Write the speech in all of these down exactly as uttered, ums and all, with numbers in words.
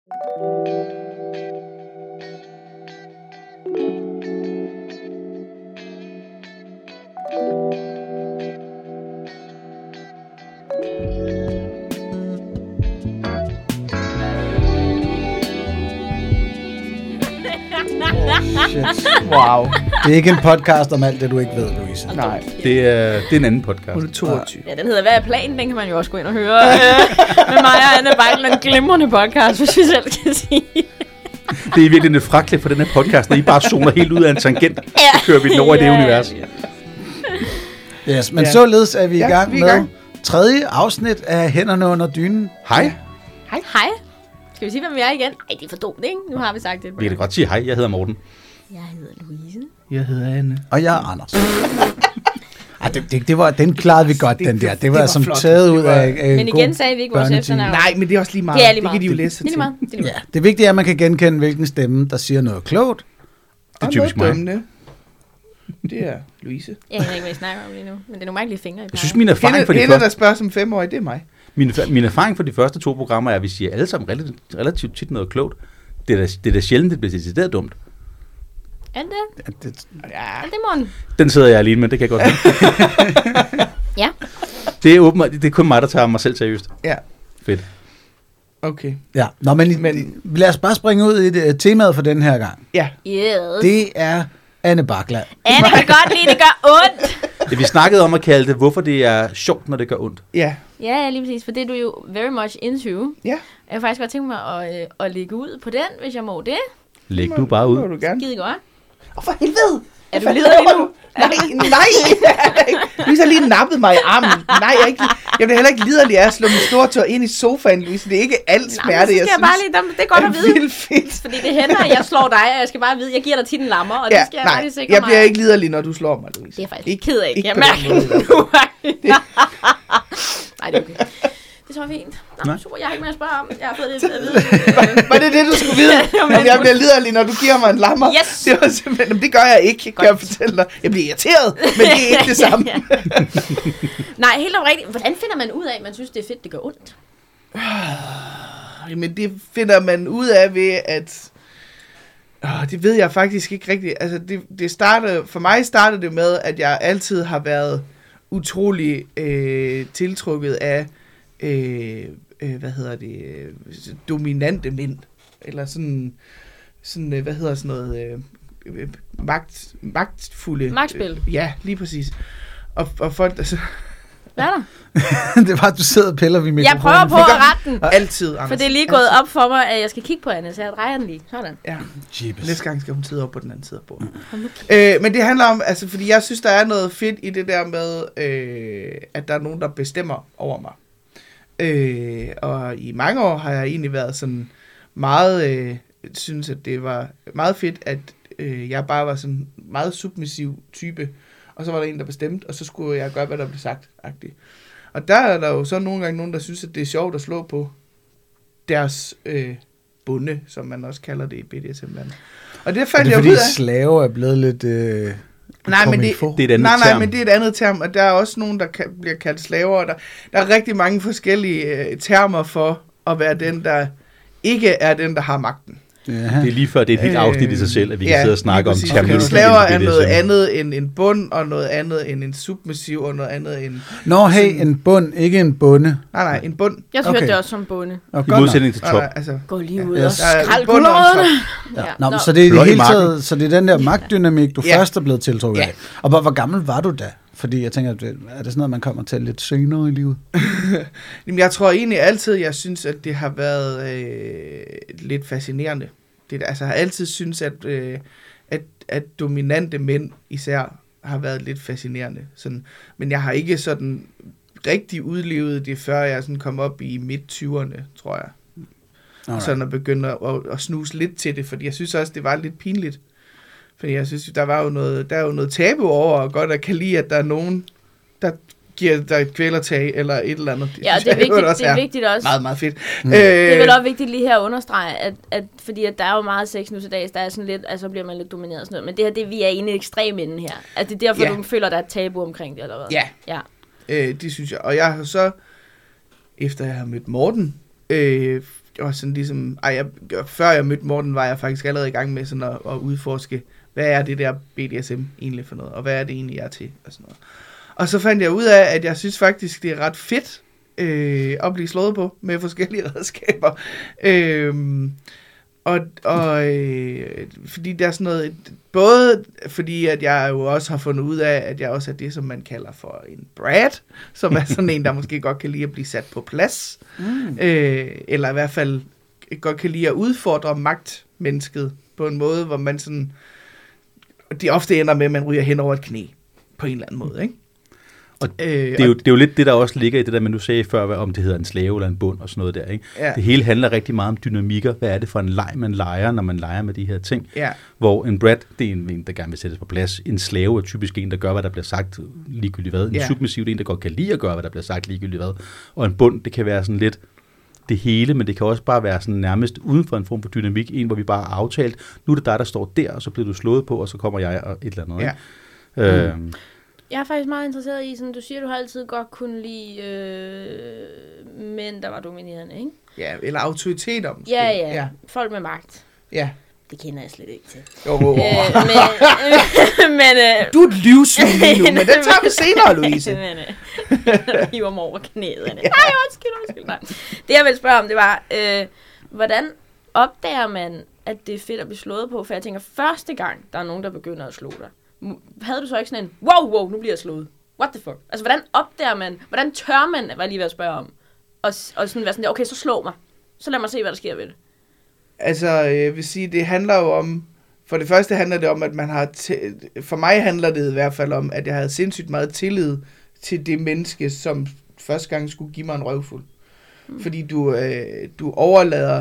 Wow. Det er ikke en podcast om alt det, du ikke ved, Louise. Nej. Det er, det er en anden podcast. Hun er toogtyve. Ja, den hedder Hvad er planen? Den kan man jo også gå ind og høre. Med mig og Anne Bejlen, en glimrende podcast, hvis vi selv kan sige. Det er virkelig et fraklip for den her podcast, når I bare zoner helt ud af en tangent. Så kører vi den over i det univers. Yes, men Ja. således er vi i Ja, gang vi er i med gang. tredje afsnit af Hænderne under dynen. Hej. Hej. Hej. Skal vi sige, hvem vi er igen? Ej, det er for dumt, ikke? Nu har vi sagt det. Vi kan da godt sige hej, jeg hedder Morten. Jeg hedder Louise. Jeg hedder Anne. Og jeg er Anders. Ej, det, det, det var, den klarede vi godt, Det- den der. det- Det var, det var som flot. taget ud Det var- af, af Men igen sagde vi ikke vores efternavn. Nej, men det er også lige meget. Det er lige meget. Det kan de jo læse sig Det er lige til. meget. Det er lige Ja, meget. det vigtige er, at man kan genkende, hvilken stemme, der siger noget klogt. Det er typisk mig. Dømmende. Det er Louise. Jeg ved ikke, hvad I snakker om lige nu. Men det er nogle mærkelige fingre, I Jeg synes, min erfaring Hende, for de hende der første, spørger som femårig, det er mig. min, min erfaring for de første to programmer er, at vi siger alle sammen relativt, relativt tit noget klogt. Det er da, det er da sjældent, det bliver decideret dumt. Er det det? Ja, det, Ja. Er det morgen? Den sidder jeg alene med, det kan jeg godt lide. Ja. Det er åbenbart, det er kun mig, der tager mig selv seriøst. Ja, Fedt. okay. ja. Nå, men, men lad os bare springe ud i det, temaet for den her gang. Ja. Yes. Det er Anne Bakland. Anne kan godt lide, det gør ondt. Ja, vi snakkede om at kalde det, hvorfor det er sjovt, når det gør ondt. Ja. Ja, ja, lige præcis. For det er du jo very much into. Ja. Jeg har faktisk godt tænkt mig at, øh, at lægge ud på den, hvis jeg må det. Læg du bare ud. Må du gerne. Skide godt. Åh, for helvede! Er du Hvad liderlig laver nu? du? Nej, nej. Louise har lige nappet mig i armen. Nej, jeg, er ikke, jeg bliver heller ikke liderlig af at slå min store tår ind i sofaen, Louise. Det er ikke alt Nå, men så smerte, skal jeg jeg bare lige, det er godt at vide. vildt fedt. Fordi det hænder, at jeg slår dig, og jeg skal bare vide, jeg giver dig tit en lammer, og Ja, det skal jeg nej, bare lige sikre jeg mig. bliver ikke liderlig, når du slår mig, Louise. Det er jeg faktisk Ikke- ked af. ikke Jeg på den mærker måde, det nu. Nej, det er okay. Det er så fint. Nå, Nej. super, jeg har ikke mere at spørge om. Jeg har fået det at vide. Var det det, du skulle vide? Om jeg bliver liderlig, når du giver mig en lammer? Yes. Det var simpelthen, jamen, det gør jeg ikke, kan jeg fortælle dig. Jeg bliver irriteret, men det er ikke det samme. Nej, helt oprigtigt. Hvordan finder man ud af, at man synes, det er fedt, det gør ondt? Men det finder man ud af ved, at... Åh, det ved jeg faktisk ikke rigtigt. Altså, det, det startede, for mig startede det med, at jeg altid har været utrolig øh, tiltrukket af, øh, øh, hvad hedder det, øh, dominante mænd. Eller sådan, sådan øh, hvad hedder sådan noget, øh, magt, magtfulde... Magtspil. Øh, ja, lige præcis. Og, og folk, altså... Hvad er der? Det var, at du sidder og piller ved mikrofonen. Jeg prøver på at rette den. Altid, Anders. For det er lige gået op for mig, at jeg skal kigge på Anne, så jeg drejer den lige. Sådan. Ja. Jeepes. Næste gang skal hun sidde op på den anden side af bordet. Øh, men det handler om, altså, fordi jeg synes, der er noget fedt i det der med, øh, at der er nogen, der bestemmer over mig. Øh, og i mange år har jeg egentlig været sådan meget, øh, synes, at det var meget fedt, at øh, jeg bare var sådan meget submissiv type. Og så var der en, der bestemte, og så skulle jeg gøre, hvad der blev sagt. -agtigt. Og der er der jo så nogle gange nogen, der synes, at det er sjovt at slå på deres øh, bunde, som man også kalder det i B D S M-landet. Og det Er fandt det jeg fordi ud af. slave er blevet lidt... Øh, Nej, men det, Det er et andet nej, nej, term. men det er et andet term, og der er også nogen, der kan, bliver kaldt slaver, og der, der er rigtig mange forskellige øh, termer for at være den, der ikke er den, der har magten. ja. Det er lige før, det er et helt afsnit i sig selv, at vi kan Ja, sidde og snakke lige om præcis. terminologi. Slaver er inden for noget B D S M. andet end en bund, og noget andet end en submissiv, og noget andet end... Nå, hey, en bund, ikke en bunde. Nej, nej, en bund. Jeg Okay. hørte det også som bonde. Og I godt modsætning til Nej, top. nej, altså, Gå lige ud Ja, og yes. skrald Ja, bund og en guldrødderne. Ja. Ja. Nå, Nå. så det er i Blot det i hele marken. taget, så det er den der magtdynamik, du Ja. først er blevet tiltrukket Ja. af. Og hvor, hvor gammel var du da? Fordi jeg tænker, er det sådan noget, man kommer til lidt senere i livet? Jamen, jeg tror egentlig altid, jeg synes, at det har været øh, lidt fascinerende. Det, altså, jeg har altid synes, at, øh, at, at dominante mænd især har været lidt fascinerende. Sådan, men jeg har ikke sådan rigtig udlevet det, før jeg sådan kom op i midt-tyverne, tror jeg. Alright. Sådan at begynde at, at, at snuse lidt til det, fordi jeg synes også, det var lidt pinligt. Fordi jeg synes, der var jo noget, der er jo noget tabu over, og godt at kan lide, at der er nogen, der giver dig et kvælertag, eller et eller andet. Ja, og synes det er jeg, vigtigt, også det er vigtigt også. meget, meget fedt. Mm. Øh, Det er vel også vigtigt lige her at understrege, at, at fordi at der er jo meget sex nu til dags, der er sådan lidt, altså så bliver man lidt domineret og sådan noget, men det her, det vi er inde i ekstrem ende her. Altså det er derfor, Ja. du føler, der er et tabu omkring det, eller hvad? Ja, Ja. øh, det synes jeg. Og jeg har så, efter jeg har mødt Morten, øh, og sådan ligesom, ej, jeg, før jeg mødte Morten, var jeg faktisk allerede i gang med sådan at, at udforske, hvad er det der B D S M egentlig for noget, og hvad er det egentlig, jeg er til, og sådan noget. Og så fandt jeg ud af, at jeg synes faktisk, det er ret fedt øh, at blive slået på med forskellige redskaber. Øh, og og øh, fordi der er sådan noget, både fordi, at jeg jo også har fundet ud af, at jeg også er det, som man kalder for en brat, som er sådan en, der måske godt kan lide at blive sat på plads, mm. øh, eller i hvert fald godt kan lide at udfordre magtmennesket på en måde, hvor man sådan, det ofte ender med, at man ryger hen over et knæ, på en eller anden måde, ikke? Og øh, det, er jo, det er jo lidt det, der også ligger i det der, men du sagde før, om det hedder en slave eller en bund og sådan noget der, ikke? Ja. Det hele handler rigtig meget om dynamikker. Hvad er det for en leg, man leger, når man leger med de her ting? Ja. Hvor en brat, det er en, der gerne vil sættes på plads. En slave er typisk en, der gør, hvad der bliver sagt ligegyldigt hvad. En ja. submissiv er en, der godt kan lide at gøre, hvad der bliver sagt ligegyldigt hvad. Og en bund, det kan være sådan lidt det hele, men det kan også bare være sådan nærmest uden for en form for dynamik. En, hvor vi bare har aftalt, nu er det dig, der står der, og så bliver du slået på, og så kommer jeg og et eller andet. Ja. Ikke? Mm. Øh, Jeg er faktisk meget interesseret i, sådan du siger, du har altid godt kunne lide øh, mænd, der var dominerende, ikke? Ja, eller autoriteter måske. Ja, ja, ja. Folk med magt. Ja. Det kender jeg slet ikke til. Jo, oh, oh. øh, men, øh, men øh, du er et livsvin lige nu, men det tager vi senere, Louise. men øh, hiver mig over knæet. Ja. Nej, undskyld, undskyld. Nej. Det jeg ville spørge om, det var, øh, hvordan opdager man, at det er fedt at blive slået på? For jeg tænker, første gang, der er nogen, der begynder at slå dig, havde du så ikke sådan en, wow, wow, nu bliver jeg slået. What the fuck? Altså, hvordan opdager man, hvordan tør man, var jeg lige ved at spørge om, og, og sådan være sådan, okay, så slå mig. Så lad mig se, hvad der sker ved det. Altså, jeg vil sige, det handler jo om, for det første handler det om, at man har, t- for mig handler det i hvert fald om, at jeg havde sindssygt meget tillid til det menneske, som første gang skulle give mig en røvfuld. Mm. Fordi du, øh, du overlader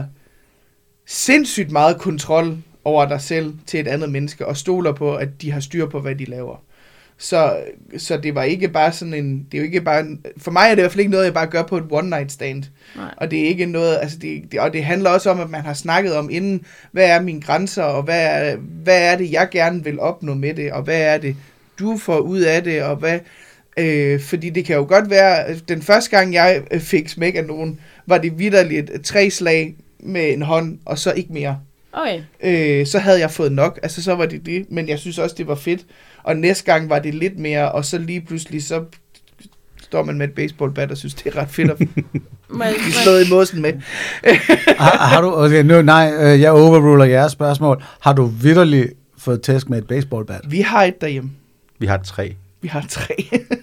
sindssygt meget kontrol over dig selv til et andet menneske, og stoler på, at de har styr på, hvad de laver. Så, så det var ikke bare sådan en, det er jo ikke bare, en, for mig er det i hvert fald ikke noget, jeg bare gør på et one night stand. Nej. Og det er ikke noget, altså det, det, og det handler også om, at man har snakket om inden, hvad er mine grænser, og hvad er, hvad er det, jeg gerne vil opnå med det, og hvad er det, du får ud af det, og hvad, øh, fordi det kan jo godt være, den første gang jeg fik smæk af nogen, var det vitterligt tre slag med en hånd, og så ikke mere. Okay. Øh, så havde jeg fået nok, altså så var det det, men jeg synes også, det var fedt. Og næste gang var det lidt mere, og så lige pludselig, så står man med et baseballbat og synes, det er ret fedt at blive slået i mosen med. har, har du, okay, nu, nej, jeg overruler jeres spørgsmål. Har du vitterligt fået tæsk med et baseballbat? Vi har et derhjemme. Vi har tre. Vi har tre.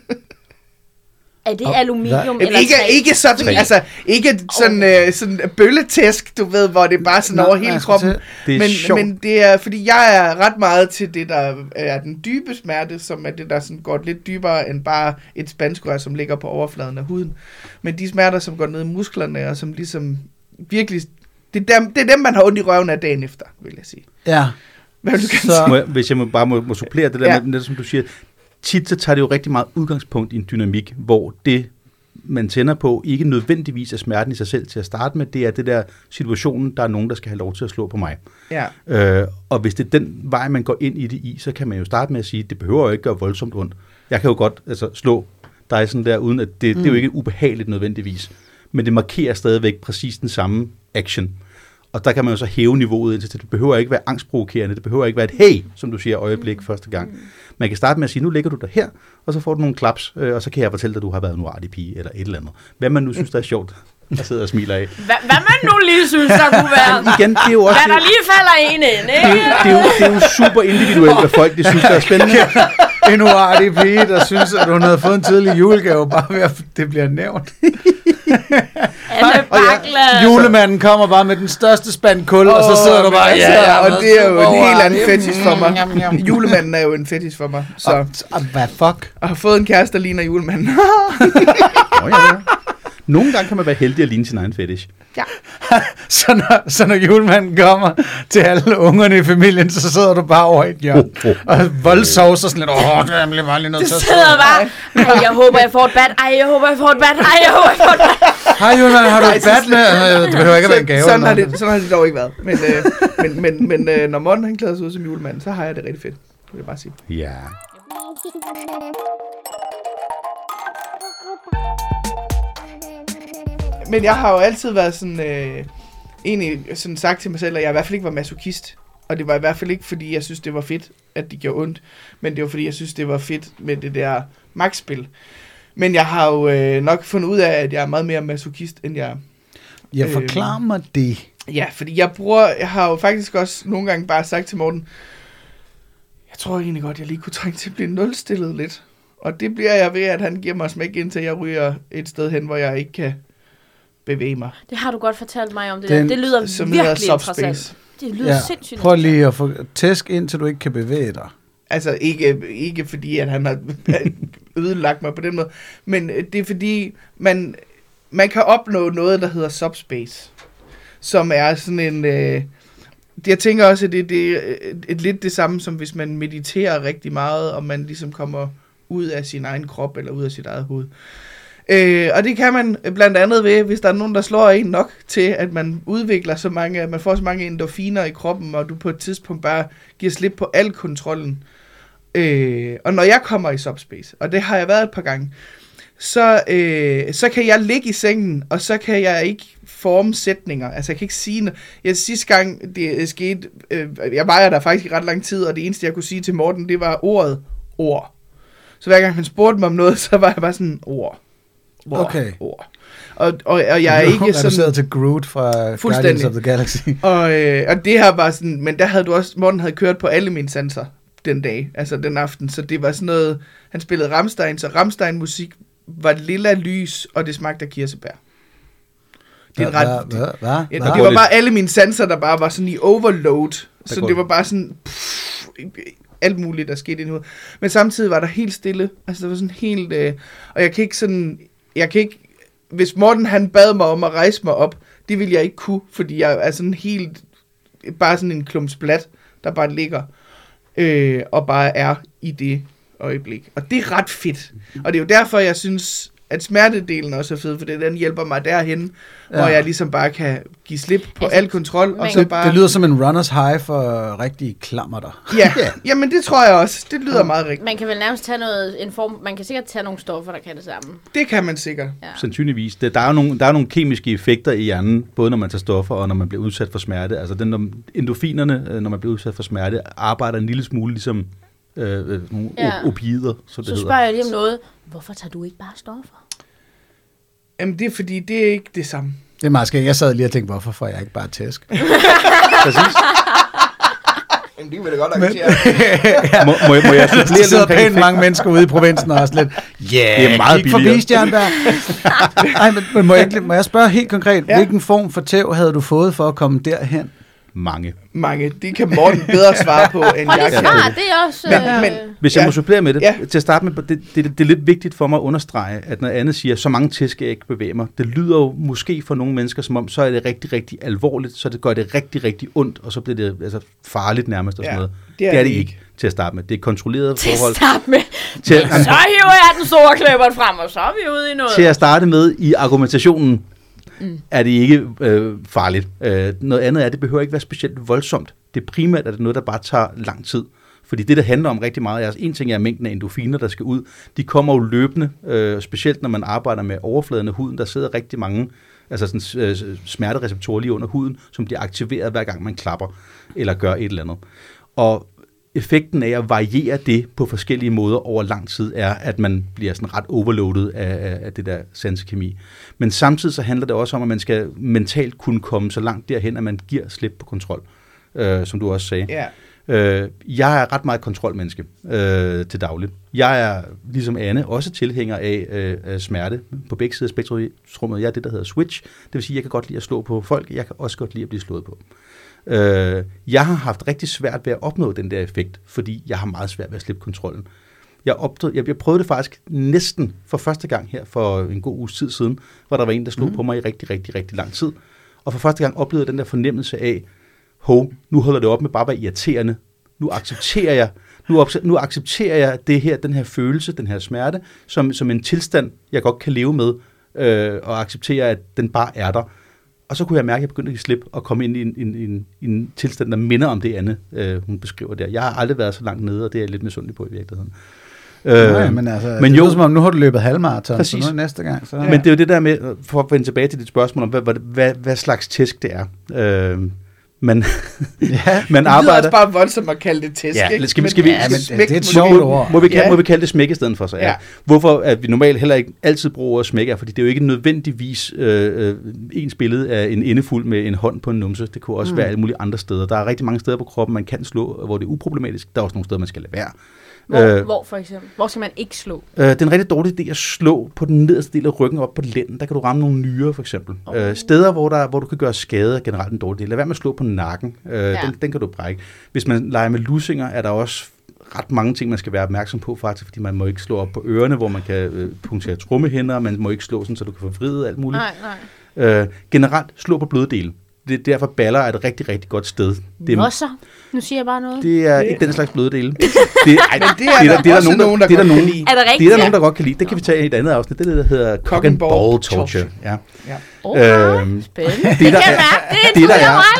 Er det aluminium eller ikke, træ? Ikke sådan, træ. Altså, ikke sådan, okay. øh, sådan bølletæsk, du ved, hvor det er bare sådan Nå, over hele kroppen. Det men, men det er, fordi jeg er ret meget til det, der er den dybe smerte, som er det, der sådan går lidt dybere end bare et spanskrør, som ligger på overfladen af huden. Men de smerter, som går ned i musklerne, og som ligesom virkelig, det er dem, det er dem man har ondt i røven af dagen efter, vil jeg sige. Ja. Hvad vil du så, må jeg, hvis jeg må, bare må, må supplere det der ja. med, det, som du siger, tit så tager det jo rigtig meget udgangspunkt i en dynamik, hvor det, man tænder på, ikke nødvendigvis er smerten i sig selv til at starte med. Det er det der situationen, der er nogen, der skal have lov til at slå på mig. Ja. Øh, og hvis det er den vej, man går ind i det i, så kan man jo starte med at sige, det behøver jo ikke gøre voldsomt ondt. Jeg kan jo godt altså, slå dig sådan der, uden at det, mm. det er jo ikke ubehageligt nødvendigvis. Men det markerer stadigvæk præcis den samme action. Og der kan man jo så hæve niveauet indtil det behøver ikke være angstprovokerende, det behøver ikke være et hey, som du siger, øjeblik mm. første gang. Man kan starte med at sige, nu ligger du der her, og så får du nogle klaps, øh, og så kan jeg fortælle dig, at du har været en uartig pige, eller et eller andet. Hvad man nu synes, der er sjovt, der sidder og smiler af. Hva, hvad man nu lige synes, der kunne være. Men igen, det er jo også... Hvad der lige falder en ind, ikke? Det, det, er jo, det er jo super individuelt, hvad folk de synes, der er spændende. En uartig pige, der synes, at hun havde fået en tidlig julegave, bare ved at det bliver nævnt. Alle bakler. Julemanden kommer bare med den største spand kul, oh, og så sidder du bare... Ja, ja, og det er jo en helt anden fetish for mig. Julemanden er jo en fetish for mig. Så. Hvad fuck? Og har fået en kæreste, der ligner julemanden. oh, ja, ja. Nogle gange kan man være heldig at ligne sin egen fetish. Ja. så, når, så når julemanden kommer til alle ungerne i familien, så sidder du bare over et hjørne. Oh, oh. Og voldsovser sådan lidt, åh, det er nemlig bare lige noget til at sidde. Det sidder bare, ej, jeg håber, jeg får et bat, ej, jeg håber, jeg får et bat, ej, jeg håber, jeg får et bat. Hej julemanden, har du et bat med? Det behøver ikke at være en gave. Sådan har, det, sådan har det dog ikke været. Men, øh, men, men, men øh, når Morten han klæder sig ud som julemanden, så har jeg det rigtig fedt. Det vil jeg bare sige. Ja. Men jeg har jo altid været sådan, øh, egentlig sådan sagt til mig selv, at jeg i hvert fald ikke var masochist. Og det var i hvert fald ikke, fordi jeg synes, det var fedt, at det gjorde ondt. Men det var, fordi jeg synes, det var fedt med det der magtspil. Men jeg har jo øh, nok fundet ud af, at jeg er meget mere masochist, end jeg er. Jeg forklarer øh, mig det. Ja, fordi jeg bruger, jeg har jo faktisk også nogle gange bare sagt til Morten, jeg tror egentlig godt, jeg lige kunne trænge til at blive nulstillet lidt. Og det bliver jeg ved, at han giver mig smæk, indtil jeg ryger et sted hen, hvor jeg ikke kan bevæge mig. Det har du godt fortalt mig om det Den, der. Det lyder som virkelig interessant. Det lyder ja, sindssygt. Prøv lige at få tæsk ind, til du ikke kan bevæge dig. Altså ikke, ikke fordi, at han har ødelagt mig på den måde, men det er fordi, man, man kan opnå noget, der hedder subspace, som er sådan en... Øh, jeg tænker også, at det, det er et, et lidt det samme, som hvis man mediterer rigtig meget, og man ligesom kommer ud af sin egen krop, eller ud af sit eget hoved. Øh, og det kan man blandt andet ved, hvis der er nogen, der slår en nok til, at man udvikler så mange, at man får så mange endorfiner i kroppen, og du på et tidspunkt bare giver slip på al kontrollen. Øh, og når jeg kommer i subspace, og det har jeg været et par gange, så, øh, så kan jeg ligge i sengen, og så kan jeg ikke forme sætninger. Altså jeg kan ikke sige noget. Jeg, sidste gang det skete, øh, jeg var der faktisk i ret lang tid, og det eneste jeg kunne sige til Morten, det var ordet ord. Så hver gang han spurgte mig om noget, så var jeg bare sådan ord. Ord, okay. Ord. Og, og, og jeg er ikke sådan... Du til Groot fra Guardians of the Galaxy. Og, øh, og det her var sådan... Men der havde du også... Morten havde kørt på alle mine sanser den dag, altså den aften, så det var sådan noget... Han spillede Rammstein, så Rammstein-musik var lilla lys, og det smagte af kirsebær. Det er hva, ret... hva, hva, det, og det var bare alle mine sanser, der bare var sådan i overload. Så det var bare sådan... Pff, alt muligt, der skete i hovedet. Men samtidig var der helt stille. Altså, det var sådan helt... Øh, og jeg kan ikke sådan... Jeg kan ikke... Hvis Morten, han bad mig om at rejse mig op, det ville jeg ikke kunne, fordi jeg er sådan helt... Bare sådan en klumpsblat, der bare ligger øh, og bare er i det øjeblik. Og det er ret fedt. Og det er jo derfor, jeg synes, at smertedelen også er fed, for den hjælper mig derhen, ja. Hvor jeg ligesom bare kan give slip på altså, al kontrol. Og så det, bare... det lyder som en runners high for rigtige klammerter. Ja, yeah. Jamen det tror jeg også. Det lyder ja. Meget rigtigt. Man kan vel nærmest tage noget, en form, man kan sikkert tage nogle stoffer, der kan det samme. Det kan man sikkert. Ja. Sandsynligvis. Det, der, er nogle, der er nogle kemiske effekter i hjernen, både når man tager stoffer og når man bliver udsat for smerte. Altså den, når, endorfinerne, når man bliver udsat for smerte, arbejder en lille smule ligesom øh, nogle ja. opioider. Så, det så spørger jeg lige om noget. Hvorfor tager du ikke bare stoffer? Jamen det er fordi, det er ikke det samme. Det er meget skægt. Jeg sad lige og tænkte, hvorfor får jeg ikke bare tæsk? Præcis. Jamen det kan vi da godt nok sige. Ja. Må, må, må jeg supplere lidt? Der sidder pænt mange mennesker ude i provinsen og også lidt, ja, yeah, det er meget kig forbi Stjernberg. Ej, men, men må, jeg, må jeg spørge helt konkret, ja. Hvilken form for tæv havde du fået for at komme derhen? Mange. Mange. Det kan Morten bedre svare på, end jeg kan. Ja, det er også... Men, men, hvis jeg ja. må supplere med det, ja. til at starte med, det, det, det er lidt vigtigt for mig at understrege, at når Anne siger, så mange tæsk skal jeg ikke bevæge mig, det lyder jo måske for nogle mennesker som om, så er det rigtig, rigtig alvorligt, så det gør det rigtig, rigtig ondt, og så bliver det altså farligt nærmest og sådan ja, noget. Det er det, er det ikke. ikke til at starte med. Det er kontrolleret til forhold. Til at starte med. Til, så hiver jeg den store kløberen frem, og så er vi ude i noget. Til at starte med i argumentationen, Mm. er det ikke øh, farligt. Øh, noget andet er, at det behøver ikke være specielt voldsomt. Det primært er det noget, der bare tager lang tid. Fordi det, der handler om rigtig meget, er en ting er mængden af endorfiner, der skal ud. De kommer jo løbende, øh, specielt når man arbejder med overfladen af huden. Der sidder rigtig mange altså sådan, øh, smertereceptorer lige under huden, som bliver aktiveret hver gang man klapper eller gør et eller andet. Og effekten af at variere det på forskellige måder over lang tid er, at man bliver sådan ret overloadet af, af det der sansekemi. Men samtidig så handler det også om, at man skal mentalt kunne komme så langt derhen, at man giver slip på kontrol, øh, som du også sagde. Yeah. Øh, jeg er ret meget kontrolmenneske øh, til daglig. Jeg er, ligesom Anne, også tilhænger af øh, smerte på begge sider af spektrummet. Jeg er det, der hedder switch. Det vil sige, at jeg kan godt lide at slå på folk. Jeg kan også godt lide at blive slået på. Øh, jeg har haft rigtig svært ved at opnå den der effekt, fordi jeg har meget svært ved at slippe kontrollen. Jeg, opdød, jeg, jeg prøvede det faktisk næsten for første gang her for en god uges tid siden, hvor der var en, der slog mm. på mig i rigtig, rigtig, rigtig lang tid. Og for første gang oplevede jeg den der fornemmelse af, hov, nu holder det op med bare at være irriterende. Nu accepterer jeg, nu, nu accepterer jeg det her, den her følelse, den her smerte, som, som en tilstand, jeg godt kan leve med, øh, og acceptere, at den bare er der. Og så kunne jeg mærke, at jeg begyndte at slippe og komme ind i en, en, en, en tilstand, der minder om det andet, øh, hun beskriver der. Jeg har aldrig været så langt nede, og det er jeg lidt misundelig på i virkeligheden. Øh, Nej, men altså, men det jo, er som om, nu har du løbet halvmarathon, præcis. Så nu er næste gang. Så. Ja. Men det er jo det der med, for at vende tilbage til dit spørgsmål om, hvad, hvad, hvad, hvad slags tæsk det er. Øh, man, ja, man det arbejder... også bare voldsomt at kalde det tæsk, ja, ikke? Skal vi, skal vi, ja, men det, det er et sjovt ord. Må vi, kalde, ja. må vi kalde det smæk i stedet for så? Ja. Ja. Hvorfor at vi normalt heller ikke altid bruger ordet smæk er, fordi det er jo ikke nødvendigvis øh, øh, ens billede af en endefuld med en hånd på en numse. Det kunne også mm. være alle mulige andre steder. Der er rigtig mange steder på kroppen, man kan slå, hvor det er uproblematisk. Der er også nogle steder, man skal lade være. Hvor, øh, hvor for eksempel? Hvor skal man ikke slå? Øh, det er en rigtig dårlig idé at slå på den nederste del af ryggen op på lænden. Der kan du ramme nogle nyrer for eksempel. Oh. Øh, steder, hvor, der, hvor du kan gøre skade, er generelt en dårlig idé. Lad være med at slå på nakken. Øh, ja. den, den kan du brække. Hvis man leger med lussinger, er der også ret mange ting, man skal være opmærksom på faktisk, fordi man må ikke slå op på ørerne, hvor man kan øh, punktere trommehænder, man må ikke slå sådan, så du kan få vridet alt muligt. Nej, nej. Øh, generelt slå på bløde dele. Det er derfor baller er et rigtig, rigtig godt sted. Det er, så? Nu siger jeg bare noget. Det er ikke den slags bløde dele. Det, ej, men det er, det er der, der også nogen, der, der godt kan lide. Er det rigtigt? Det er der nogen, der godt kan lide. Det kan vi tage i et andet afsnit. Det er det, der hedder cock and ball torture. torture. Ja. Ja. Okay, øhm, spændende. Det, det der kan jeg mærke. Det, det der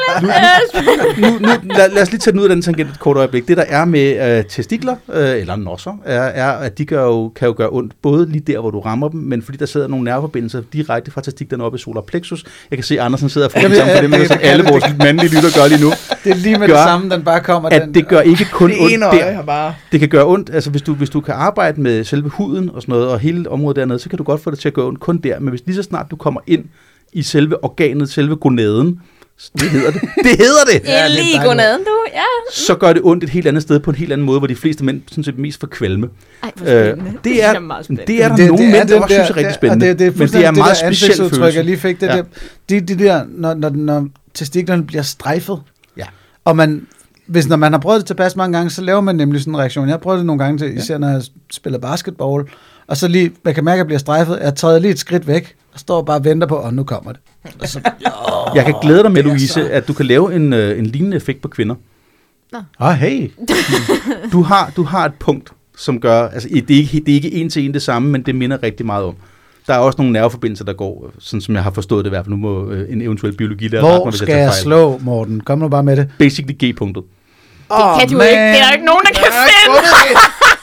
er, nu, nu, lad, lad os lige tage den ud af den tangent et kort øjeblik. Det der er med øh, testikler, øh, eller nosser, er, er at de gør jo, kan jo gøre ondt, både lige der, hvor du rammer dem, men fordi der sidder nogle nerveforbindelser direkte fra testiklerne op i solar plexus. Jeg kan se, at Andersen sidder og får sammen på det, men som alle vores mandlige lytter gør lige nu. Det er lige med gør, det samme, den bare kommer. At den, det gør ikke kun det ondt der. Bare. Det kan gøre ondt, altså hvis du, hvis du kan arbejde med selve huden og sådan noget, og hele området dernede, så kan du godt få det til at gøre ondt kun der. Men hvis lige så snart du kommer ind i selve organet, selve gonaden, det hedder det. Det hedder det! Ja, lige gonaden, du. Ja. Så gør det ondt et helt andet sted på en helt anden måde, hvor de fleste mænd sådan set mest får kvalme. Ej, hvor spændende. Øh, det er, det, det er der det, nogle det mænd, der også synes er rigtig spændende. Det, det er men det er en meget det speciel følelse. Jeg lige fik, det, ja. der, det, det der, når, når, når testiklerne bliver strejfet, ja. og man, hvis når man har prøvet det tilpas mange gange, så laver man nemlig sådan en reaktion. Jeg har prøvet det nogle gange, til, især når jeg spiller basketball, og så lige, man kan mærke, at jeg bliver strejfet, jeg træder lige et skridt væk, og står bare og venter på, og nu kommer det. Og så, oh, jeg kan glæde dig med, Louise, så... at du kan lave en, øh, en lignende effekt på kvinder. Nå. Ah, hey. du, har, du har et punkt, som gør, altså det er, ikke, det er ikke en til en det samme, men det minder rigtig meget om. Der er også nogle nerveforbindelser, der går, sådan som jeg har forstået det i hvert fald. Nu må øh, en eventuel biologilærer Hvor mig, skal jeg, jeg slå, Morten? Kom nu bare med det. Basically G-punktet. Det oh, kan du man. ikke. Det er der ikke nogen, der kan finde.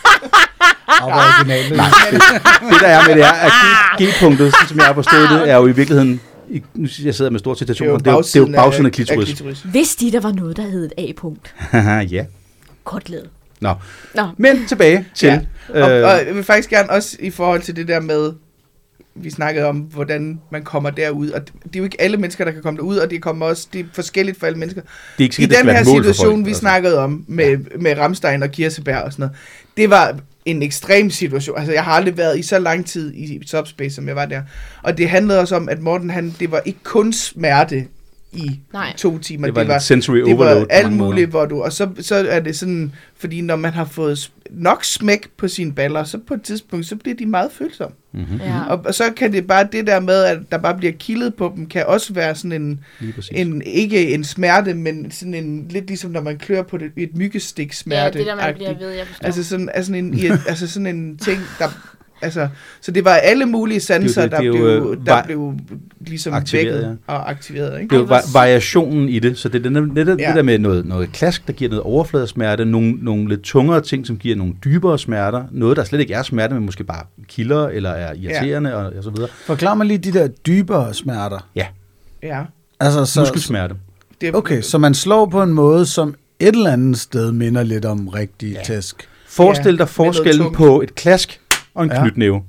Og originalt. Nej, det, det der er med det er, at G-punktet, som jeg har forstået det, er jo i virkeligheden, nu siger jeg sidder med stor citation, det er jo, det er jo bagsiden af klitoris. Hvis de der var noget, der hed et A-punkt. Ja. Godt lavet. Nå. Nå, men tilbage til... Ja. Og, øh, og jeg vil faktisk gerne også i forhold til det der med, vi snakkede om, hvordan man kommer derud, og det er jo ikke alle mennesker, der kan komme derud, og det kommer også, det er forskelligt for alle mennesker. Det er ikke sikkert, I den her situation, folk, vi altså. snakkede om, med, med Rammstein og Kirsebær og sådan noget, det var en ekstrem situation. Altså, jeg har aldrig været i så lang tid i Subspace, som jeg var der. Og det handlede også om, at Morten, han, det var ikke kun smerte i Nej. to timer. Det var, det var sensory det overload. Var alt muligt, hvor du... Og så, så er det sådan... Fordi når man har fået nok smæk på sine baller, så på et tidspunkt, så bliver de meget følsomme. Mm-hmm. Ja. Og, og så kan det bare... Det der med, at der bare bliver kildet på dem, kan også være sådan en... en ikke en smerte, men sådan en... Lidt ligesom, når man klør på det, et myggestik smerte. Ja, det der, man bliver ved, jeg forstår. Altså sådan, altså en, i, altså sådan en ting, der... Altså, så det var alle mulige sanser, det det, det der, blev, jo, der blev ligesom aktiveret, vækket ja. og aktiveret. Ikke? Det er jo va- variationen i det, så det er det, det, det, ja. det der med noget, noget klask, der giver noget overfladesmerte, nogle, nogle lidt tungere ting, som giver nogle dybere smerter, noget, der slet ikke er smerte, men måske bare kilder eller er irriterende ja. og, og så videre. Forklar mig lige de der dybere smerter. Ja. Ja. Altså, så, muskelsmerte. Okay, så man slår på en måde, som et eller andet sted minder lidt om rigtig ja. tæsk. Forestil dig ja, forskellen på et klask og en ja. knytnæve.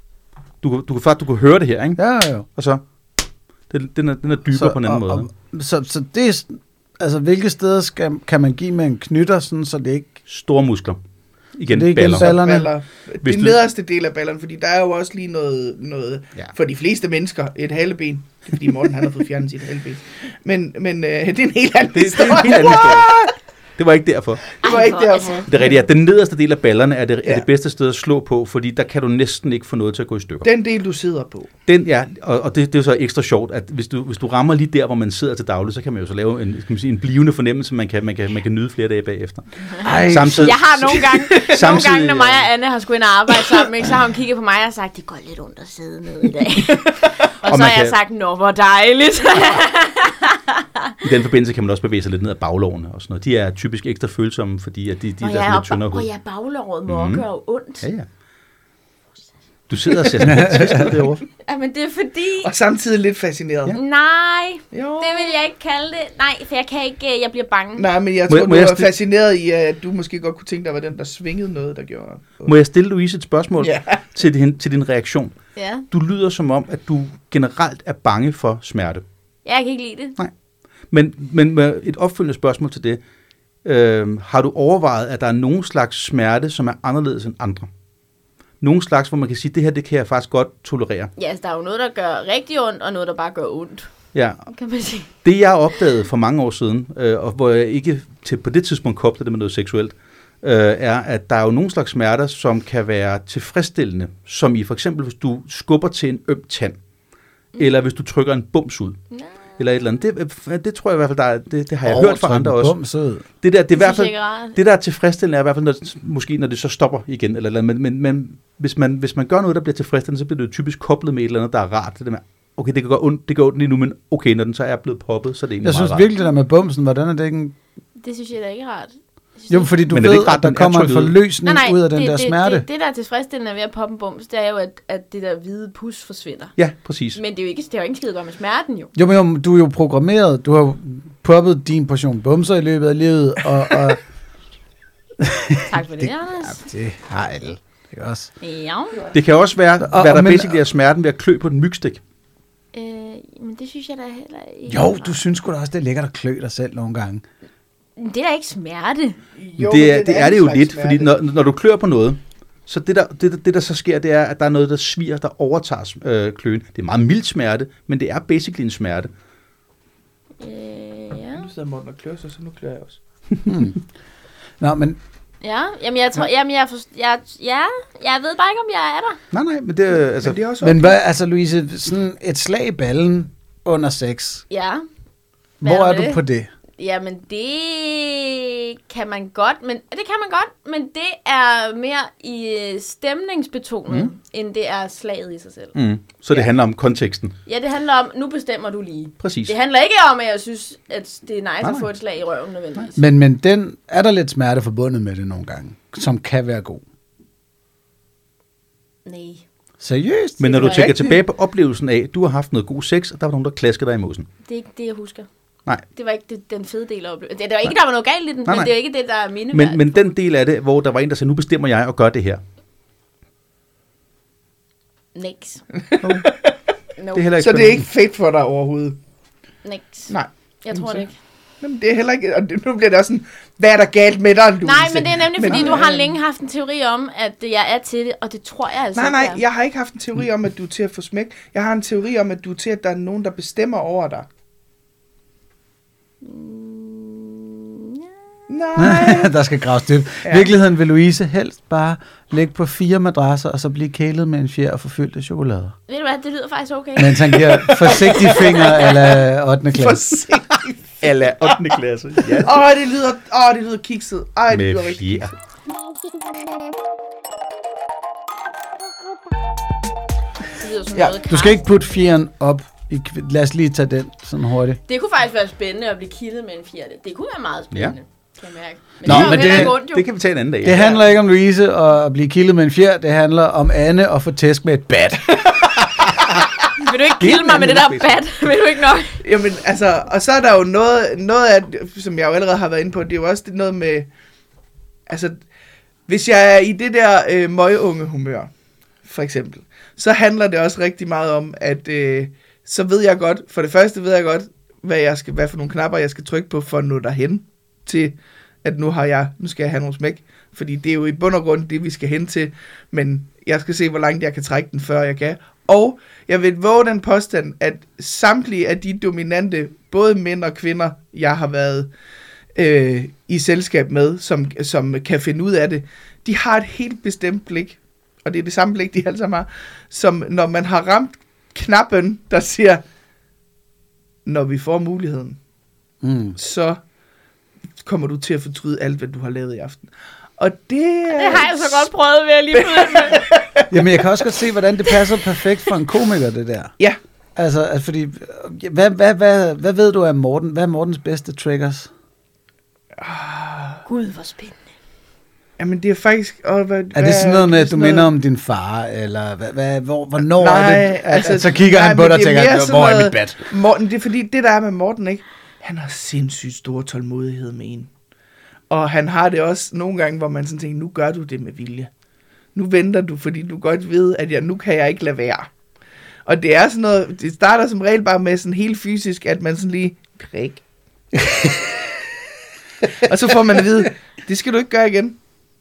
Du, du, du, du kan høre det her, ikke? Ja, ja. Og så, den, den, er, den er dybere så, på en anden og, måde. Og, så, så det er, altså hvilke steder skal, kan man give med en knytter, sådan, så det ikke... Store muskler. Igen, det er baller. ballerne. baller. Det nederste del af ballerne, fordi der er jo også lige noget, noget ja. for de fleste mennesker, et haleben. Det er fordi Morten, han har fået fjernet sit haleben. Men, men øh, det er en helt anden det, historie. Det er en helt anden historie. Det var ikke derfor. Det var ikke derfor. Det er rigtigt, ja. Den nederste del af ballerne er det, ja. er det bedste sted at slå på, fordi der kan du næsten ikke få noget til at gå i stykker. Den del, du sidder på. Den, ja, og, og det, det er jo så ekstra sjovt, at hvis du, hvis du rammer lige der, hvor man sidder til daglig, så kan man jo så lave en, skal man sige, en blivende fornemmelse, man kan, man kan, man kan nyde flere dage bagefter. Ej, samtidig, jeg har nogle gange, nogle gange, når mig og Anne har skulle ind og arbejde sammen, ikke, så har hun kigget på mig og sagt, det går lidt ondt at sidde ned i dag. og, og så har jeg kan... sagt, nå, hvor dejligt. I den forbindelse kan man også bevæge sig lidt ned ad baglovene og sådan noget. De er typisk ekstra følsomme, fordi at de, de og der er ja, lidt tyndere og, hud. og ja, baglovet må Mhm. gøre ondt. Ja, ja. Du sidder og ser sådan lidt trist ud derovre. Jamen, det er fordi... Og samtidig lidt fascineret. Ja. Nej, Jo. det vil jeg ikke kalde det. Nej, for jeg kan ikke... Jeg bliver bange. Nej, men jeg Må tror, jeg- du må jeg var stille- fascineret i, at du måske godt kunne tænke dig, var den, der svingede noget, der gjorde... Må jeg stille Louise et spørgsmål Ja. til, din, til din reaktion? Ja. Du lyder som om, at du generelt er bange for smerte. Jeg kan ikke lide det. Men, men med et opfølgende spørgsmål til det. Øh, har du overvejet, at der er nogen slags smerte, som er anderledes end andre? Nogen slags, hvor man kan sige, det her, det kan jeg faktisk godt tolerere. Ja, altså, der er jo noget, der gør rigtig ondt, og noget, der bare gør ondt. Ja, Kan man sige. det jeg opdagede for mange år siden, øh, og hvor jeg ikke til på det tidspunkt koblede det med noget seksuelt, øh, er, at der er jo nogle slags smerter, som kan være tilfredsstillende, som i for eksempel, hvis du skubber til en øm tand, mm. eller hvis du trykker en bums ud, Ja. eller et eller andet. Det, det tror jeg i hvert fald, der er, det, det har jeg hørt fra andre også. Bumsød. Det der, det er i hvert Det synes fald, jeg ikke er rart. det der er tilfredsstillende er i hvert fald, når, måske når det så stopper igen, eller, eller men, men, men hvis, man, hvis man gør noget, der bliver tilfredsstillende, så bliver det jo typisk koblet med et eller andet, der er rart. Det der med, okay, det kan gå ondt, det går ondt lige nu, men okay, når den så er blevet poppet, så er det egentlig Jeg meget synes rart. virkelig, det der med bumsen, hvordan er det ikke en... Det synes jeg da ikke er rart. Jeg synes, Jo, det- fordi du Men er det ved, ikke ret, at der den er kommer en trykket ud? forløsning ud af den det, der det, smerte. Det, det, der er tilfredsstillende ved at poppe en bums, det er jo, at, at det der hvide pus forsvinder. Ja, præcis. Men det er jo ikke, det har jo ikke skide godt med smerten, jo. Jo, men jo, du er jo programmeret. Du har jo poppet din portion bumser i løbet af livet, og... og Tak for det, Det- Anders. det har alle. Ikke også? Ja. Det kan også være, Og- hvad der og men- basically er smerten ved at klø på den mygstik. Øh, men det synes jeg da heller ikke. Jo, du synes sgu da også, det er lækkert at klø dig selv nogle gange. Det er da ikke smerte. Jo, det, men er, det er det jo en lidt, slags fordi smerte. når, når du klør på noget, så det der, det, det der så sker, det er, at der er noget, der sviger, der overtager øh, kløen. Det er meget mild smerte, men det er basically en smerte. Øh, ja. Nu sidder Morten og klør sig, så nu klør jeg også. Nå, men Ja, jamen jeg tror, jamen jeg, forst- jeg, ja, jeg ved bare ikke, om jeg er der. Nej, nej, men det er altså... Men det er også Men okay. hvad, altså Louise, sådan et slag i ballen under sex, Ja. Hvad hvor er er du det? på det? Jamen det kan man godt, men det kan man godt, men det er mere i øh, stemningsbetonet, mm. end det er slaget i sig selv. Mm, så det Ja. handler om konteksten. Ja, det handler om, nu bestemmer du lige. Præcis. Det handler ikke om, at jeg synes, at det er nice Nej, at nej. få et slag i røven nødvendigvis. Men, men den, er der lidt smerte forbundet med det nogle gange, som kan være god? Nej. Seriøst? Men når du er tænker rigtigt. tilbage på oplevelsen af, at du har haft noget god sex, og der var nogen, der klaskede dig i mosen. Det er ikke det, jeg husker. Nej. Det var ikke det, den fede del af oplevelsen. Det, det var ikke, der var noget galt i den, Nej, men nej. det er ikke det, der er mine Men, men den del af det, hvor der var en, der sagde, nu bestemmer jeg at gøre det her. Nix. No. No. Det er heller ikke Så det er ikke fedt for dig overhovedet? Nix. Nej. Jeg tror det ikke. Jamen, det er heller ikke... Og det, nu bliver det også sådan, hvad er der galt med dig, Louise? Nej, men det er nemlig, Men- fordi du har længe haft en teori om, at jeg er til det, og det tror jeg altså Nej, ikke, nej, jeg er. jeg har ikke haft en teori om, at du er til at få smæk. Jeg har en teori om, at du er til, at der er nogen, der bestemmer over dig. Mm, ja. Nej. Der skal graves dybt. Ja. Ja. Virkeligheden vil Louise helst bare ligge på fire madrasser, og så blive kælet med en fjer og forfyldt af chokolade. Ved du hvad, det lyder faktisk okay. Mens han giver forsigtig finger eller ottende klasse. Forsigtigt. Alla ottende klasse. Ja. Åh, det lyder, åh, det lyder kikset. Ej, det Med lyder rigtig fjer. kikset. Det lyder som Ja, noget Du skal ikke putte fjeren op. I, kv- lad os lige tage den sådan hurtigt. Det kunne faktisk være spændende at blive kildet med en fjerde. Det kunne være meget spændende, ja. kan jeg mærke. Men Nå, det er jo men heller det- ikke ondt, jo. Det kan vi tage en anden dag. Det handler ikke om Louise og at blive kildet med en fjer. Det handler om Anne og få tæsk med et bat. Vil du ikke Det er kilde en mig med det anden der bat? Vil du ikke nok? Jamen, altså, og så er der jo noget, noget af, som jeg jo allerede har været inde på, det er jo også det noget med, altså, hvis jeg er i det der øh, møgunge humør, for eksempel, så handler det også rigtig meget om, at øh, så ved jeg godt, for det første ved jeg godt, hvad, jeg skal, hvad for nogle knapper, jeg skal trykke på for at nå derhen til, at nu har jeg, nu skal jeg have nogle smæk, fordi det er jo i bund og grund det, vi skal hen til, men jeg skal se, hvor langt jeg kan trække den, før jeg kan. Og jeg vil våge den påstand, at samtlige af de dominante, både mænd og kvinder, jeg har været øh, i selskab med, som, som kan finde ud af det, de har et helt bestemt blik, og det er det samme blik, de alle sammen har, som når man har ramt knappen, der siger, når vi får muligheden, Mm. så kommer du til at fortryde alt, hvad du har lavet i aften. Og det, Det har jeg så godt prøvet ved at lige byde med. Jamen, jeg kan også godt se, hvordan det passer perfekt for en komiker, det der. Ja, Altså, altså fordi, hvad, hvad, hvad, hvad ved du af Morten? Hvad er Mortens bedste triggers? Gud, hvor spændende. Jamen, det er faktisk... Åh, hvad, Er det sådan noget med, at du minder noget? om din far, eller hvad, hvad, hvor, hvornår Nej, er det? altså, Altså, så kigger nej, han på men dig og det er mere tænker, sådan hvor er noget- mit bat? Morten, det er fordi, det der er med Morten, ikke? Han har sindssygt stor tålmodighed med en. Og han har det også nogle gange, hvor man sådan tænker, nu gør du det med vilje. Nu venter du, fordi du godt ved, at jeg, nu kan jeg ikke lade være. Og det er sådan noget, det starter som regel bare med sådan helt fysisk, at man sådan lige prik. Og så får man at vide, det skal du ikke gøre igen.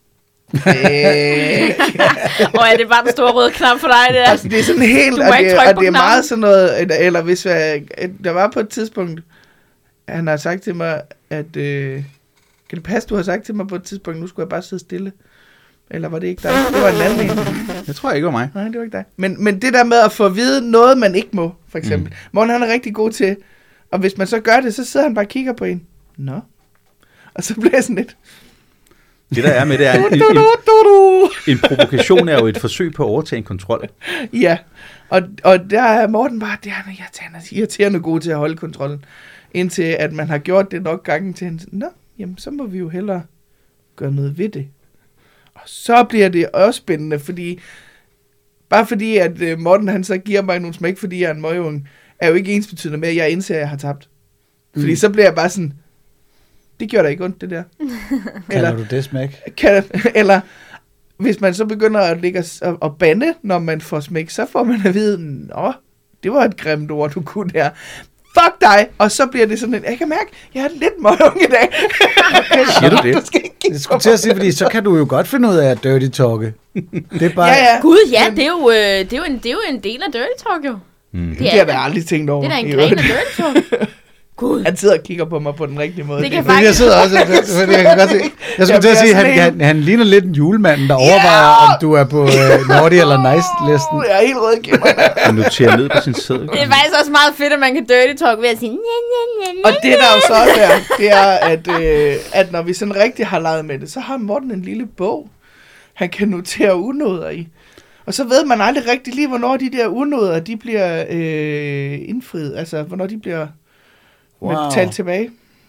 Prik. Og er det bare den store røde knap for dig, det der? Altså, det er sådan helt, Du må og ikke det, trykke og på det er knappen. meget sådan noget, eller, eller hvis jeg, der var på et tidspunkt, han har sagt til mig, at, øh, kan det passe, du har sagt til mig på et tidspunkt, nu skulle jeg bare sidde stille? Eller var det ikke dig? Det var en anden en. Jeg tror ikke, det var mig. Nej, det var ikke dig. Men, men det der med at få at vide noget, man ikke må, for eksempel. Mm. Morten, han er rigtig god til, og hvis man så gør det, så sidder han bare og kigger på en. Nå. Og så bliver jeg sådan lidt... Det der er med, det er en, en, en, en provokation er jo et forsøg på at overtage en kontrol. Ja, og, og der er Morten bare, det er han irriterende, irriterende god til at holde kontrollen. Indtil at man har gjort det nok gange til en, nå, jamen så må vi jo hellere gøre noget ved det. Og så bliver det også spændende, fordi bare fordi at uh, Morten han så giver mig nogle smæk, fordi jeg er en møgeunge, er jo ikke ensbetydende med, at jeg indser, at jeg har tabt. Fordi mm. så bliver jeg bare sådan, det gjorde da ikke ondt, det der. Kalder du det smæk? Kan, eller hvis man så begynder at ligge og, og bande, når man får smæk, så får man at vide, nå, det var et grimt ord, du kunne der. Fuck dig! Og så bliver det sådan en, jeg kan mærke, jeg er lidt møgung i dag. Siger du det? Du skal ikke Jeg skulle til at sige, fordi så kan du jo godt finde ud af at dirty talke. Det er bare... Ja, ja. Gud, ja, Men- det er, jo, øh, det, er jo en, det er jo en del af Dirty Talk, jo. Mm. Det har jeg da aldrig tænkt over. Det er da en i gren af øvrigt. Dirty Talk. Gud. Han sidder og kigger på mig på den rigtige måde. Det kan er- Fordi jeg sidder også, fordi jeg kan godt se, jeg skulle Jeg til at bliver sige, han, sådan han, han ligner lidt en julemand, der overvejer, om du er på uh, naughty eller nice-listen. Jeg er helt rød i kimmerne. Han noterer ned på sin seddel. Det er faktisk også meget fedt, at man kan Dirty Talk ved at sige... Nye, nye, nye, nye. Og det der jo så også er, det er, at, øh, at når vi sådan rigtig har leget med det, så har Morten en lille bog, han kan notere unåder i. Og så ved man aldrig rigtig lige, hvornår de der unåder, de bliver øh, indfriet. Altså, hvornår de bliver wow. Wow. talt tilbage.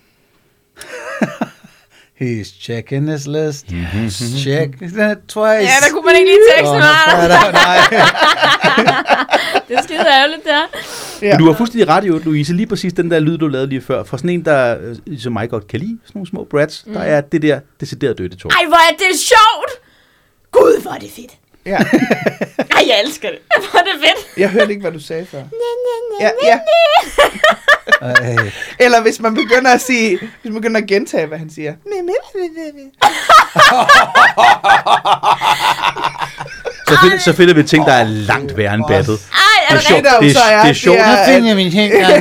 He's checking his list. Check that twice. Ja, der kunne man ikke lige tekste Åh, meget. nej, nej. Det er skide ærgerligt, der. Ja. Men du har fuldstændig ret i, Louise, lige præcis den der lyd, du lavede lige før. For sådan en, der øh, som mig godt kan lide, sådan nogle små brats, mm. der er det der decideret dirty talk. Ej, hvor er det sjovt! Gud, hvor er det fedt. Ja. Ej, jeg elsker det. Hvor er det fedt. Jeg hørte ikke, hvad du sagde før. Nye, nye, Ja, nye, ja. Ej. Eller hvis man begynder at sige, hvis man begynder at gentage, hvad han siger. Så, find, så finder vi ting, der er langt værre end battet. Ej, er Det det er rigtigt? sjovt. Det er, det er sjovt. det er, finder jeg min ting. Ja,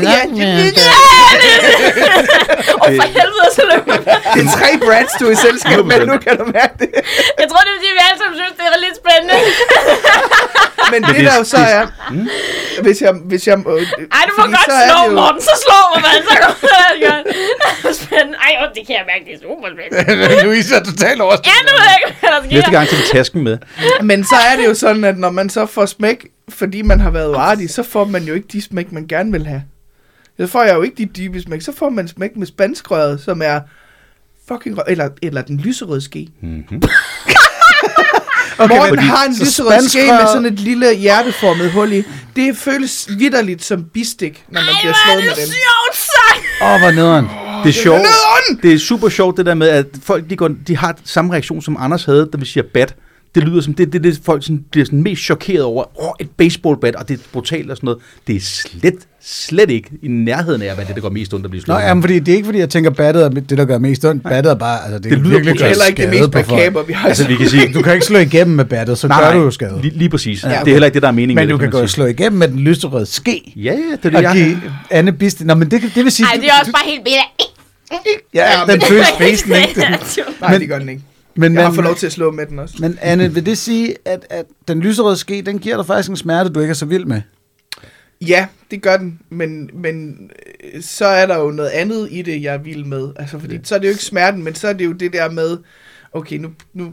Åh, for helvede, så løber jeg. det er tre brats, du er i selskab med, nu kan du mærke det. Jeg tror, det er, fordi vi alle sammen synes, det er lidt spændende. Men det, det- der jo så det- er, hvis jeg... Hvis jeg øh, Ej, du må fordi godt så er slå, det jo- Morten. Så slå mig, mand. Så går det godt. Spændende. Ej, åh, det kan jeg mærke, det er super spændende. Louise er totalt overstået. Ja, nu ved jeg ikke, hvad der sker. Næste gang tager vi tasken med. Men så er det jo sådan, at når man så får smæk, fordi man har været uartig, så får man jo ikke de smæk, man gerne vil have. Så får jeg jo ikke de dybe smæk. Så får man smæk med spanskrøret, som er fucking rød, eller, eller den lyserøde ske. Mm-hmm. Okay, Morten fordi- har en så lyserød ske spanskrøret- med sådan et lille hjerteformet hul i. Det føles vitterligt som bistik, når man Ej, bliver hvor er slået det med den. sjovt sagt. Åh, oh, hvor nederen. Det er sjovt. Nederen! Det er super sjovt, det der med, at folk de går, de har samme reaktion, som Anders havde, da vi siger bat. Det lyder som, det, det, det folk sådan, bliver sådan mest chokeret over, åh, et baseballbat, og det er brutalt og sådan noget. Det er slet, slet ikke i nærheden af, hvad det, der går mest ondt at blive Nå, slået. jamen, fordi det er ikke, fordi jeg tænker, battet er det, der gør mest ondt. Battet er bare, altså, det, Det det lyder virkelig Det er gør heller ikke det skade mest på folk. makaber, vi har. Altså, vi kan sige, Du kan ikke slå igennem med battet, så nej, gør nej, du jo skade. lige, lige præcis. Ja, Ja, okay. Det er heller ikke det, der er meningen. Men med du det, kan man gå og sige. slå igennem med den lyserøde ske. Ja, ja, det er det, Og jeg give Anne Biste... Nå, men det, det vil sige... Ej, det er også bare helt bedre. Ja, Ja, den men- føles fæsen, ikke? Nej, Men- det gør den ikke. Men, Jeg har men, fået lov til at slå med den også. men Anne, vil det sige, at, at den lyserøde ske, den giver dig faktisk en smerte, du ikke er så vild med? Ja, det gør den, men, men øh, så er der jo noget andet i det, jeg er vild med. Altså, fordi så er det jo ikke smerten, men så er det jo det der med, okay, nu, nu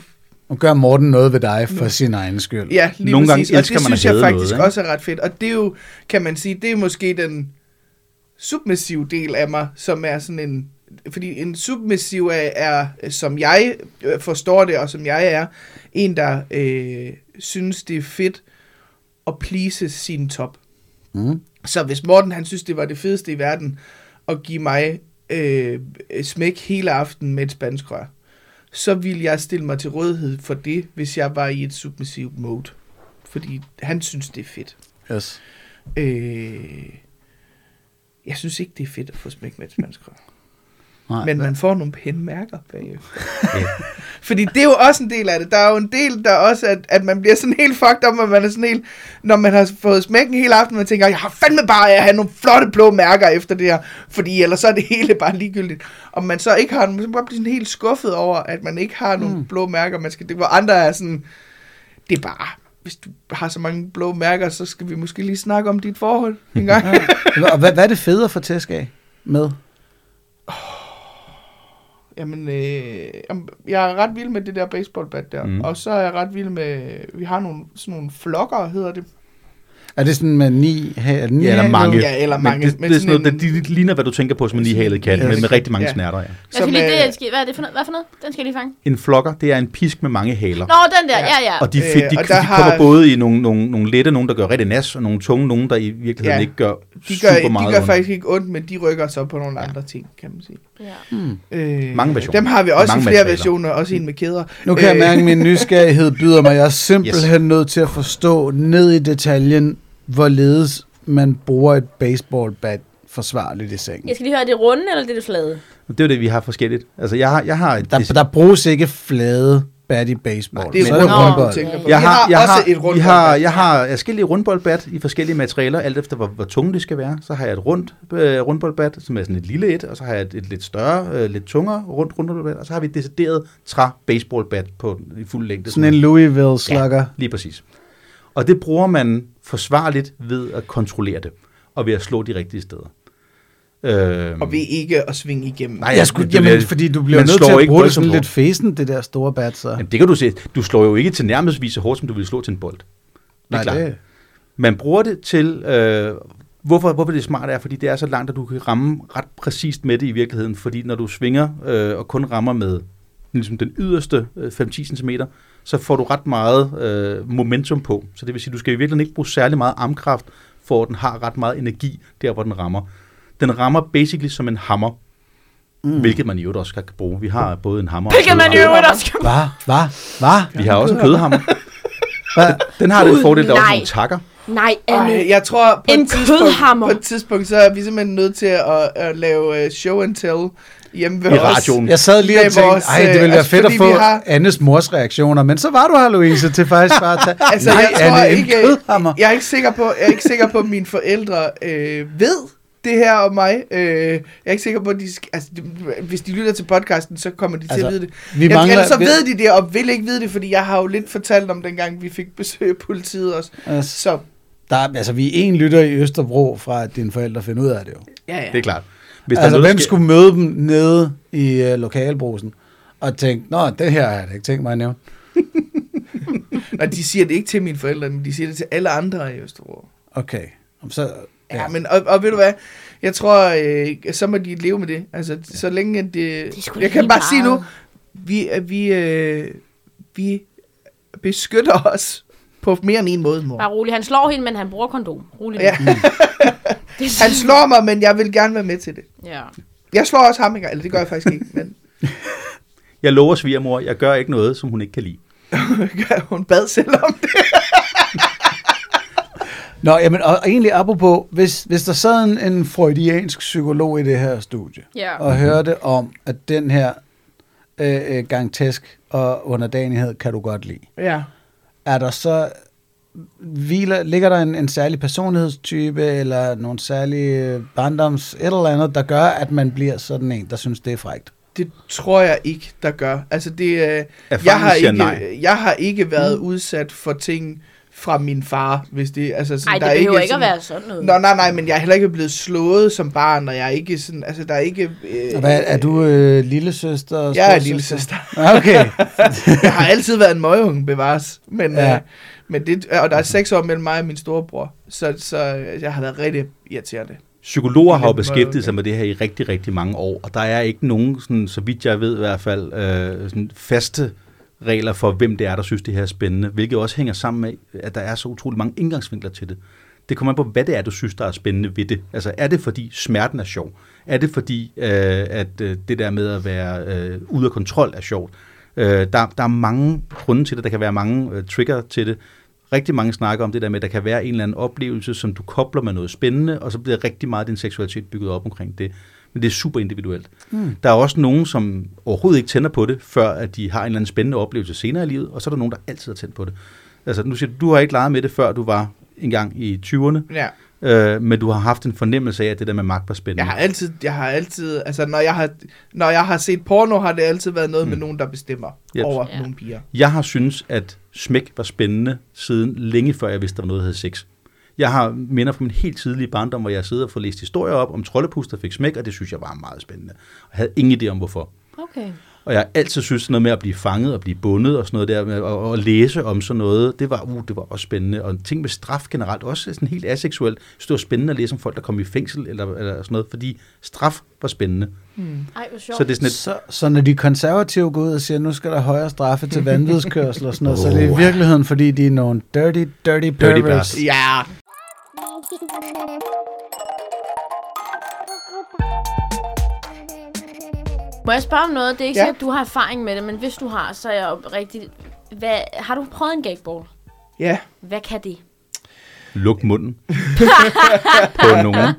Og gør Morten noget ved dig for sin egen skyld. Ja, lige Nogle præcis. gange Og det elsker man synes at jeg hade faktisk noget, også er ret fedt. Og det er jo, kan man sige, det er måske den submissive del af mig, som er sådan en... Fordi en submissiv er, er som jeg forstår det, og som jeg er, en, der øh, synes, det er fedt at please sin top. Mm. Så hvis Morten, han synes, det var det fedeste i verden, at give mig øh, smæk hele aftenen med et spansk rør, så ville jeg stille mig til rådighed for det, hvis jeg var i et submissive mode. Fordi han synes, det er fedt. Yes. Øh, jeg synes ikke, det er fedt at få smæk med et spansk rør. Nej, Men hvad? man får nogle pæne mærker bagefter. Ja. Fordi det er jo også en del af det. Der er jo en del, der også, at, at man bliver sådan helt fucked up, og man er sådan helt, når man har fået smækken hele aften, man tænker, jeg har fandme bare at have nogle flotte blå mærker efter det her, fordi ellers så er det hele bare ligegyldigt. Og man så ikke har, man så bare bliver sådan helt skuffet over, at man ikke har nogle mm. blå mærker. Man skal, det, hvor andre er sådan, det er bare, hvis du har så mange blå mærker, så skal vi måske lige snakke om dit forhold en gang. Ja. Og hvad, hvad er det fede at få tæsk af med? Jamen, øh, jeg er ret vild med det der baseballbat der, mm. og så er jeg ret vild med, vi har nogle, sådan nogle flokker, hedder det. Er det sådan med ni, ha- ni Ja, eller mange. Ja, eller mange. Men det, det, er sådan noget, det, det ligner, hvad du tænker på som en nihalet kat, Ja, med, med rigtig mange ja. snerter. Ja. Jeg skal lige, det, jeg skal, hvad er det for noget? Hvad for noget? Den skal jeg lige fange. En flokker, det er en pisk med mange haler. Nå, den der, ja, ja. Og de, Øh, fik, de, og de der kommer har- både i nogle, nogle, nogle lette, nogle der gør rigtig nas, og nogle tunge, nogle der i virkeligheden Ja, ikke gør De gør, super meget de gør ondt. faktisk ikke ondt, men de rykker så på nogle Ja. andre ting, kan man sige. ja. Hmm. Øh, Mange versioner. Dem har vi også Mange i flere materialer. versioner, også en med kæder. Nu kan jeg Øh, mærke, at min nysgerrighed byder mig. Jeg er simpelthen yes. nødt til at forstå ned i detaljen, hvorledes man bruger et baseballbat forsvarligt i sengen. Jeg skal lige høre, er det runde, eller det er det flade? Det er jo det, vi har forskelligt. Altså, jeg har, jeg har et, Der, der bruges ikke flade bat i baseball. Nej, det er Så et det rundt, rundbold. du tænker på. Jeg Vi har, har jeg også har, et rundt vi har, boldbat. jeg har forskellige rundboldbat i forskellige materialer, alt efter hvor, hvor tunge det skal være. Så har jeg et rundt øh, rundboldbat, som er sådan et lille et, og så har jeg et, et lidt større, øh, lidt tungere rundt rundboldbat, og så har vi et decideret træ-baseballbat på i fuld længde. Sådan en Louisville slugger. Ja, lige præcis. Og det bruger man forsvarligt ved at kontrollere det, og ved at slå de rigtige steder. Øhm, Og ved ikke at svinge igennem. Nej, Jeg skulle, det- jamen, det- fordi du bliver man nødt slår til at ikke bruge det voldsomt sådan hårdt. lidt fesen, det der store bat, så. Jamen, det kan du se. Du slår jo ikke til nærmest så hårdt, som du vil slå til en bold. Det er Nej, klart. det, Man bruger det til, øh, hvorfor, hvorfor det er smart er, fordi det er så langt, at du kan ramme ret præcist med det i virkeligheden, fordi når du svinger øh, og kun rammer med ligesom den yderste øh, fem til ti centimeter, så får du ret meget øh, momentum på. Så det vil sige, at du skal i virkeligheden ikke bruge særlig meget armkraft, for at den har ret meget energi der, hvor den rammer. Den rammer basically som en hammer, mm. hvilket man i øvrigt også kan bruge. Vi har både en hammer og Hvilket en man kødhammer. jo også kan... Hvad? Hvad? Hvad? Vi har også en kødhammer. Hvad? Den har den fordel, der er også Nej. nogle takker. Nej, Ej, Anne. jeg tror, på En et, tidspunkt, kødhammer. på et tidspunkt, så er vi simpelthen nødt til at, at lave uh, show and tell hjemme ved I os. radioen. Jeg sad lige og Med tænkte, vores, ej, det ville øh, være altså, fedt at fordi få vi har- Annes mors reaktioner, men så var du her, Louise, til faktisk bare at tage, Altså, nej, jeg tror Anne, en ikke, kødhammer. jeg er ikke sikker på, jeg er ikke sikker på, at mine forældre øh, ved det her om mig. Øh, jeg er ikke sikker på, at de, sk- altså, de, hvis de lytter til podcasten, så kommer de til Altså, at vide det. Vi Jamen, mangler, ellers så ved de det, og vil ikke vide det, fordi jeg har jo lidt fortalt om dengang, vi fik besøg af politiet også. altså, Så, der, er- altså, vi er en lytter i Østerbro fra, at dine forældre finder ud af det jo. ja, ja. Det er klart. Hvis der Altså, er noget, hvem der sker- skulle møde dem nede i uh, lokalbrusen og tænke, nå, det her har jeg da ikke tænkt mig at nævne. Nej, de siger det ikke til mine forældre, men de siger det til alle andre i Østerbro. Okay, så... Ja, men og, og ved du hvad? Jeg tror, øh, så må de leve med det. Altså, så længe at det... Det er sgu jeg kan lige bare sige nu, meget. vi, at vi, øh, vi beskytter os på mere end en måde, mor. Bare rolig. Han slår hende, men han bruger kondom. Rolig. Ja. Det er Han slår mig, men jeg vil gerne være med til det. Ja. Jeg slår også ham engang, eller det gør jeg faktisk ikke, men Jeg lover svigermor, jeg gør ikke noget, som hun ikke kan lide. hun bad selv om det. Nå, jamen, og egentlig apropos, hvis, hvis der sad en, en freudiansk psykolog i det her studie, Ja. og hørte om, at den her øh, øh, gang tæsk og underdanighed kan du godt lide, Ja. er der så, hviler, ligger der en, en særlig personlighedstype, eller nogle særlige barndoms, et eller andet, der gør, at man bliver sådan en, der synes, det er frækt? Det tror jeg ikke, der gør. Altså det, øh, Erfaringen jeg har siger ikke, nej. jeg har ikke været mm. udsat for ting fra min far, hvis det, altså sådan, Ej, det der er behøver ikke, ikke sådan, at være sådan noget. Nå, nej, nej, men jeg er heller ikke blevet slået som barn, og jeg er ikke sådan, altså der er ikke... Øh, Hvad, er du øh, lillesøster? Og jeg er storesøster? lillesøster. Okay. Jeg har altid været en møgeunge, bevares, men, Ja. øh, men det, og der er seks år mellem mig og min storebror, så, så jeg har været rigtig irriterende. Psykologer har jo Lidt beskæftiget møge. sig med det her i rigtig, rigtig mange år, og der er ikke nogen, sådan, så vidt jeg ved i hvert fald, øh, sådan faste regler for, hvem det er, der synes, det her er spændende, hvilket også hænger sammen med, at der er så utrolig mange indgangsvinkler til det. Det kommer an på, hvad det er, du synes, der er spændende ved det. Altså, er det fordi smerten er sjov? Er det fordi, øh, at øh, det der med at være øh, ude af kontrol er sjovt? Øh, der, der er mange grunde til det, der kan være mange øh, trigger til det. Rigtig mange snakker om det der med, at der kan være en eller anden oplevelse, som du kobler med noget spændende, og så bliver rigtig meget af din seksualitet bygget op omkring det. Men det er super individuelt. Mm. Der er også nogen, som overhovedet ikke tænder på det, før at de har en eller anden spændende oplevelse senere i livet, og så er der nogen, der altid har tændt på det. Altså, nu siger du, du har ikke leget med det, før du var engang i tyverne, Ja. øh, men du har haft en fornemmelse af, at det der med magt var spændende. Jeg har altid, jeg har altid, altså når jeg har, når jeg har set porno, har det altid været noget mm. med nogen, der bestemmer Yep. over Ja. nogle piger. Jeg har syntes, at smæk var spændende siden længe før jeg vidste, der var noget, der hed sex. Jeg har minder fra min helt tidlige barndom, hvor jeg sidder og får læst historier op om troldepus, der fik smæk, og det synes jeg var meget spændende. Jeg havde ingen idé om, hvorfor. Okay. Og jeg har altid synes sådan noget med at blive fanget og blive bundet og sådan noget der, med at, og, og læse om sådan noget, det var, uh, det var også spændende. Og ting med straf generelt, også sådan helt aseksuelt, så det var spændende at læse om folk, der kom i fængsel eller, eller sådan noget, fordi straf var spændende. Hmm. Ej, hvor sjovt. Så det er sådan et, Så, så når de konservative går ud og siger, nu skal der højere straffe til vanvidskørsel og sådan noget, oh. så er det i Oh. virkeligheden, fordi de er nogle dirty, dirty Dirty perverts. bastards. Ja, Må jeg spørge om noget? Det er ikke Ja. sikkert, at du har erfaring med det, men hvis du har, så er jeg jo rigtig... Hvad, har du prøvet en gagball? ja. Hvad kan det? luk munden på nogen.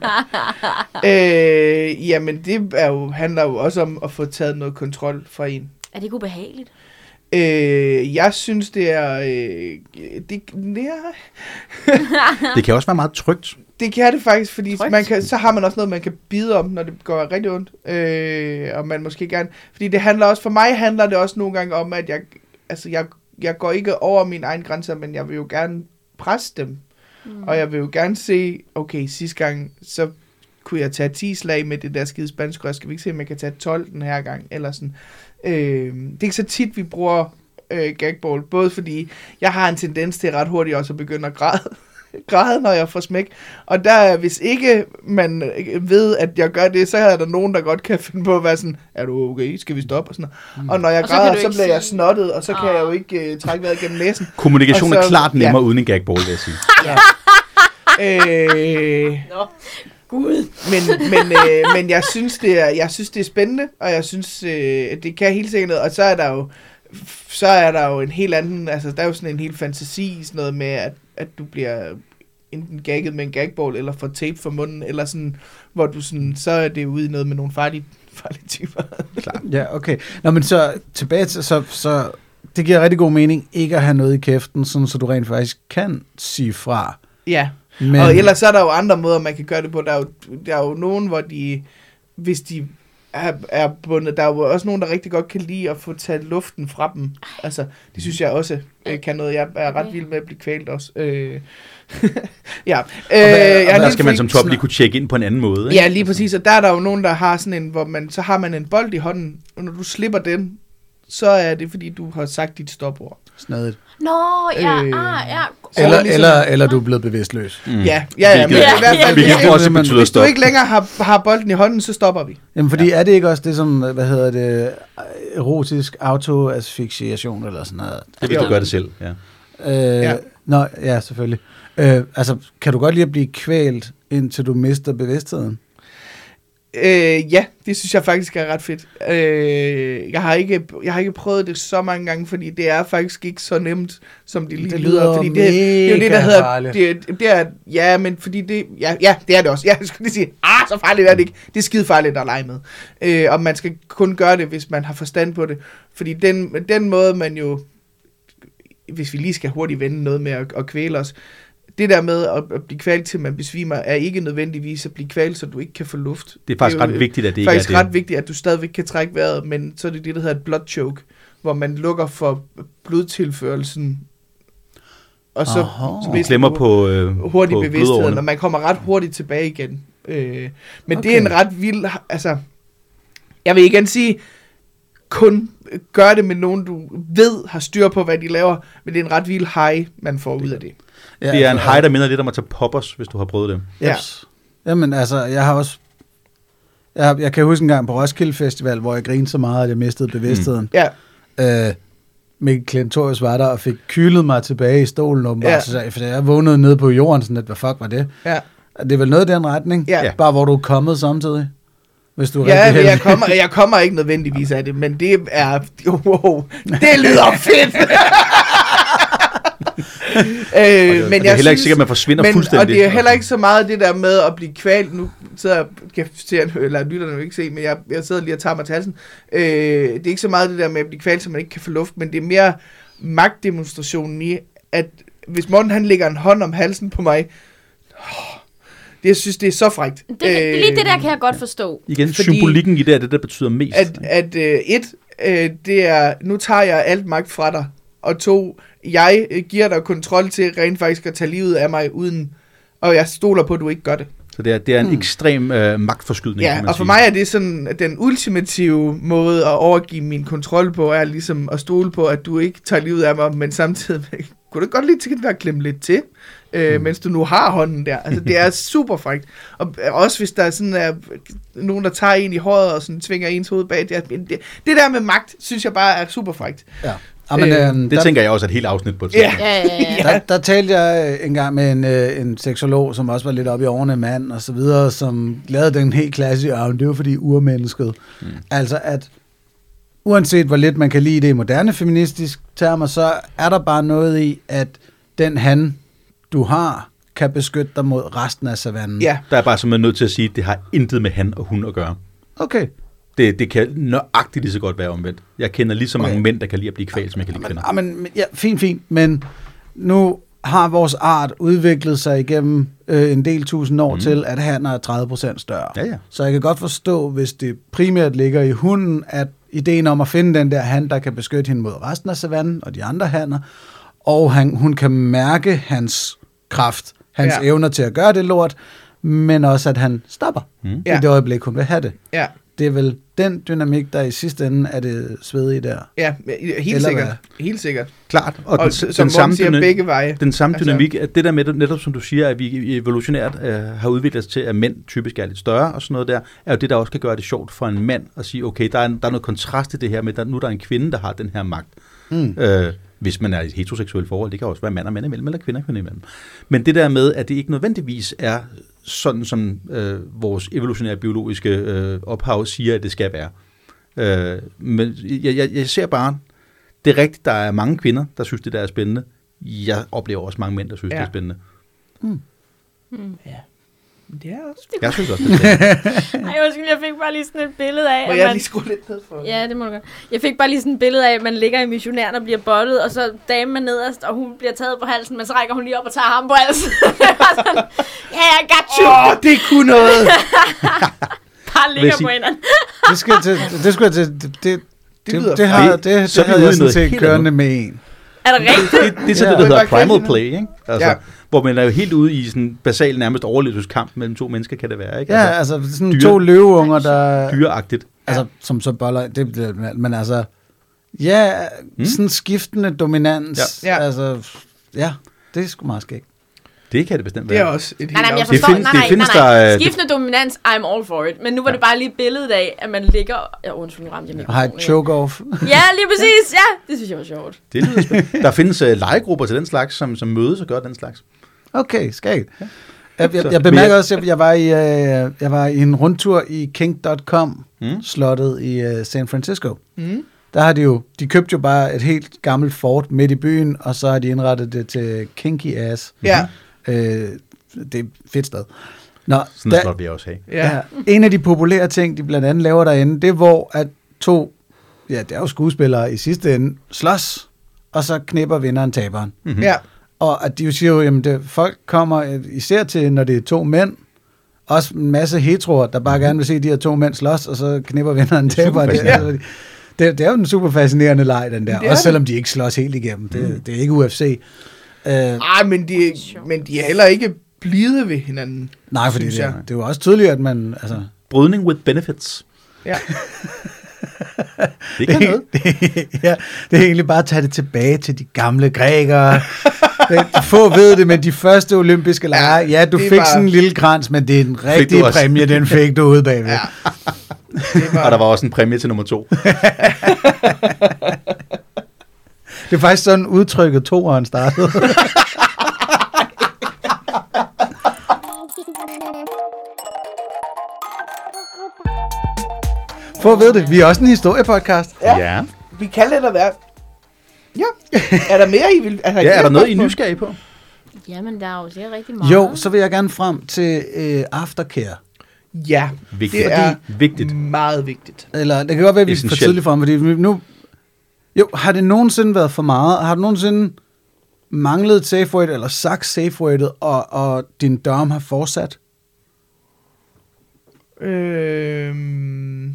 Øh, jamen, det er jo, handler jo også om at få taget noget kontrol fra en. Er det ikke ubehageligt? Øh, jeg synes, det er... Øh, det, ja, Det kan også være meget trygt. det kan det faktisk, fordi Trygt. man kan, så har man også noget, man kan bide om, når det går rigtig ondt. Øh, og man måske gerne... Fordi det handler også... For mig handler det også nogle gange om, at jeg... Altså, jeg, jeg går ikke over mine egne grænser, men jeg vil jo gerne presse dem. Mm. Og jeg vil jo gerne se... Okay, sidste gang, så kunne jeg tage ti slag med det der skide spansk rør. Skal vi ikke se, om jeg kan tage tolv den her gang? Eller sådan... Øh, det er ikke så tit, vi bruger øh, gagball, både fordi jeg har en tendens til ret hurtigt også at begynde at græde, græde, når jeg får smæk. Og der, hvis ikke man ved, at jeg gør det, så er der nogen, der godt kan finde på at være sådan, er du okay, skal vi stoppe? Og, sådan noget. Mm. Og når jeg Og så græder, kan du så, ikke bliver jeg sige- snottet, og så kan Ah. jeg jo ikke uh, trække vejret gennem næsen. Kommunikation Og er så- klart nemmere ja. uden en gagball, vil jeg sige. øh, Nå, gud. men, men, øh, men jeg synes det er jeg synes det er spændende, og jeg synes øh, det kan helt sikkert noget. Og så er der jo så er der jo en helt anden, altså der er jo sådan en helt fantasi, sådan noget med at at du bliver enten gagget med en gagball eller får tape for munden, eller sådan, hvor du sådan, så er det ude i noget med nogle farlige farlige typer. Klart. Ja, okay. Nå, men så tilbage til, så, så det giver rigtig god mening ikke at have noget i kæften, sådan, så du rent faktisk kan sige fra. Ja. Men, Og ellers så er der jo andre måder, man kan gøre det på. Der er jo, der er jo nogen, hvor de, hvis de er, er bundet, der er jo også nogen, der rigtig godt kan lide at få taget luften fra dem. Altså, det synes jeg også øh, kan noget. Jeg er ret vild med at blive kvalt også. Øh, ja. Øh, hvad- jeg og har Der lige skal man fri- som top lige kunne tjekke ind på en anden måde. Ikke? Ja, lige præcis. Og der er der jo nogen, der har sådan en, hvor man, så har man en bold i hånden, og når du slipper den, så er det, fordi du har sagt dit stopord. Snadet. Nå, ja, Øh, ah, ja. Så Eller, ligesom- eller, eller du er blevet bevidstløs. Mm. Ja, ja, ja. Men Hvilket- i hvert fald, Hvilket hvis, også men- betyder hvis du stop. ikke længere har, har bolden i hånden, så stopper vi. Jamen, fordi ja. Er det ikke også det som, hvad hedder det, erotisk autoasfixiation eller sådan noget? Det vil du gøre det selv, ja. Øh, Ja. Nå, ja, selvfølgelig. Øh, altså, kan du godt lide at blive kvælt, indtil du mister bevidstheden? Øh, ja, det synes jeg faktisk er ret fedt. Øh, jeg, har ikke, jeg har ikke prøvet det så mange gange, fordi det er faktisk ikke så nemt, som det lige Det lyder. lyder Fordi det, det er jo det, mega der hedder... farligt. Det, det er, ja, men fordi det... Ja, ja, det er det også. Ja, jeg skulle lige sige, ah, så farligt er det ikke. Det er skide farligt at lege med. Øh, og man skal kun gøre det, hvis man har forstand på det. Fordi den, den måde, man jo... Hvis vi lige skal hurtigt vende noget med at, at kvæle os, det der med at, at blive kvalt til, man besvimer, er ikke nødvendigvis at blive kvalt, så du ikke kan få luft. Det er faktisk jo ret vigtigt, at det ikke faktisk er det. ret vigtigt, at du stadigvæk kan trække vejret, men så er det det, der hedder et blood choke, hvor man lukker for blodtilførelsen og så, Aha. så Vi glemmer på, øh, hurtig på bevidstheden, blodårene. og man kommer ret hurtigt tilbage igen. Øh, men Okay. det er en ret vild, altså, jeg vil igen sige, kun gør det med nogen, du ved har styr på, hvad de laver, men det er en ret vild high, man får ud af det. Ja, Det er en altså, high, der minder lidt om at tage poppers, hvis du har prøvet det. Ja. Yes. Jamen altså, jeg har også... Jeg, har, jeg kan huske en gang på Roskilde Festival, hvor jeg grinede så meget, at jeg mistede bevidstheden. Ja, Øh, Mikkel Klentorius var der og fik kylet mig tilbage i stolen, og Ja. ja. så, for jeg vågnede nede på jorden, sådan at, hvad fuck var det? ja. Det er vel noget i den retning? Ja. Bare hvor du er kommet samtidig? Hvis du er Ja, rigtig men heldig. jeg kommer, jeg kommer ikke nødvendigvis af det, men det er... Wow, det lyder fedt! øh, Men det er heller ikke sikkert, at man forsvinder men, fuldstændig. Og det er heller ikke så meget det der med at blive kvalt. Nu sidder jeg, kan jeg eller lytterne jo ikke se, men jeg, jeg sidder lige og tager mig til halsen. Øh, det er ikke så meget det der med at blive kvalt, så man ikke kan få luft, men det er mere magtdemonstrationen i, at hvis Morten han lægger en hånd om halsen på mig, det, jeg synes, det er så frækt. Det, det, lige det der kan jeg godt forstå. Igen, fordi- symbolikken i det er det, der betyder mest. At, at øh, et, øh, det er, nu tager jeg alt magt fra dig, og to, jeg øh, giver dig kontrol til rent faktisk at tage livet af mig, uden, og jeg stoler på, at du ikke gør det. Så det er, det er en Hmm. ekstrem øh, magtforskydning, Ja, kan man og for sige. mig er det sådan, at den ultimative måde at overgive min kontrol på, er ligesom at stole på, at du ikke tager livet af mig, men samtidig kunne du godt lige til at klemme lidt til, øh, mm. mens du nu har hånden der. Altså, det er super frækt. Og også hvis der er sådan er nogen, der tager en i håret og sådan tvinger ens hoved bag. Det, er, det, det der med magt, synes jeg bare er super frækt. Ja. Jamen, Øh, øhm, Det der, tænker jeg også er et helt afsnit på. Ja. Ja, ja, ja. der, der talte jeg en gang med en, øh, en seksolog, som også var lidt oppe i årene mand og så videre, som lavede den helt klassiske, og det var fordi urmennesket. Mm. Altså at uanset hvor lidt man kan lide det i moderne feministisk termer, så er der bare noget i, at den han, du har, kan beskytte dig mod resten af savannen. Ja, Der er bare simpelthen nødt til at sige, at det har intet med han og hun at gøre. Okay. Det, det kan nøjagtigt lige så godt være omvendt. Jeg kender lige så mange Okay. mænd, der kan lide at blive kvalt, som jeg kan lide kvinder. Men, men, ja, fint, fint, men nu har vores art udviklet sig igennem øh, en del tusind år mm. til, at han er tredive procent større. Ja, ja. Så jeg kan godt forstå, hvis det primært ligger i hunden, at ideen om at finde den der han, der kan beskytte hende mod resten af savannen og de andre hanner, og han, hun kan mærke hans kraft, hans Ja. ja. evner til at gøre det lort, men også at han stopper Mm. ja. Ja. i det øjeblik, hun vil have det. ja, Det er vel den dynamik, der i sidste ende er det svedige der. ja, helt Eller sikkert. hvad? Helt sikkert. Klart. Og, Og, den, som den, Morten samme siger, dyna- begge veje. den samme Altså- dynamik, at det der med, netop som du siger, at vi evolutionært øh, har udviklet os til, at mænd typisk er lidt større og sådan noget der, er jo det, der også kan gøre det sjovt for en mand at sige, okay, der er, en, der er noget kontrast i det her med, at nu er der en kvinde, der har den her magt. Mm. Øh, hvis man er i et heteroseksuelt forhold, det kan også være mand og mand imellem, eller kvinder og kvinder imellem. Men det der med, at det ikke nødvendigvis er sådan, som øh, vores evolutionære biologiske øh, ophav siger, at det skal være. Øh, men jeg, jeg, jeg ser bare, det er rigtigt, der er mange kvinder, der synes, det der er spændende. Jeg oplever også mange mænd, der synes, Ja. det er spændende. Det er også. Jeg synes også, det er spændende. Ej, undskyld, jeg fik bare lige sådan et billede af, Må at jeg man... lige skrue lidt ned for? Ja, det må du godt. Jeg fik bare lige sådan et billede af, at man ligger i missionæren og bliver bollet, og så damen er nederst, og hun bliver taget på halsen, men så rækker hun lige op og tager ham på halsen. sådan, ja, I got you. Åh, oh, det kunne noget! Bare Vil ligger jeg sige- på hinanden. Det skal jeg til, det skulle jeg til, det, det, det, lyder det, det, har, det, det, Så er vi havde ude jeg i sådan noget set helt kørende andet. med en. Er det rigtigt? Det, det er sådan Ja. det, der hedder Det var primal kvældende. play, ikke? Altså, Ja. hvor man er jo helt ude i sådan basal nærmest overlevelseskamp mellem to mennesker, kan det være, ikke? Ja, altså sådan dyre- to løveunger, der... Dyreagtigt. Altså, som så boller... Det, det, men altså... Ja, Mm. sådan skiftende dominans. Ja. Ja. Altså, ja, det er sgu meget skægt. Det kan det bestemt Det er være. også et helt Nej, nej, men jeg Det forstår, findes- nej, det nej, findes nej, nej. der, øh, Skiftende dominans, I'm all for it. Men nu var Ja. det bare lige billedet af, at man ligger... Ja, undskyld, nu ramte jeg Og har et mikrofonen. choke-off. Ja, lige præcis, ja. Det synes jeg var sjovt. Det lyder spændende. Der findes uh, legegrupper til den slags, som, som mødes og gør den slags. Okay, skægt. Jeg, jeg, Så- jeg bemærker også, at jeg var i, øh, jeg var i en rundtur i king punktum com, Mm. slottet i øh, San Francisco. Mm. Der har de jo, de købte jo bare et helt gammelt fort midt i byen, og så har de indrettet det til kinky ass. Ja, Øh, det er et fedt sted. Nå, Sådan der, et slot vil jeg også have. ja. ja, en af de populære ting, de blandt andet laver derinde, det er, hvor at to, ja, det er jo skuespillere i sidste ende, slås, og så knipper vinderen taberen. Mm-hmm. Ja. Og at de jo siger jo, jamen det, folk kommer øh, især til, når det er to mænd, også en masse heteroer, der bare gerne vil se de her to mænd slås, og så knipper vinderen Det er taber. Det, superfascinerende. altså, det, det er jo en super fascinerende leg, den der. Det er Også det. selvom de ikke slås helt igennem. Det, Mm. det er ikke U F C. Øh, Ej, men de, men de er heller ikke blide ved hinanden. nej, fordi synes det, jeg. det er jo også tydeligt, at man... Altså, Brydning with benefits. Ja. Det kan noget. det, ja, det er egentlig bare at tage det tilbage til de gamle grækere. De få ved det, men de første olympiske lege, ja, du det fik var- sådan en lille krans, men det er den rigtige også. præmie, den fik du ude bagved. Ja. Det var, Og der var også en præmie til nummer to. Det er faktisk sådan udtrykket toeren startede. Få ved det, vi er også en historiepodcast. Ja. Ja. vi kan lidt at være... Ja. Er der mere, I vil... Altså, Ja, er der noget, I er nysgerrige på? Jamen, der er jo sikkert rigtig meget. Jo, så vil jeg gerne frem til øh, aftercare. Ja, Vigtigt. det er Vigtigt. meget vigtigt. Eller det kan godt være, at vi er for Essentielt. tidligt frem, fordi vi nu... Jo, har det nogensinde været for meget? Har du nogensinde manglet et safe word, eller sagt safe wordet, og, og din dom har fortsat? Øhm...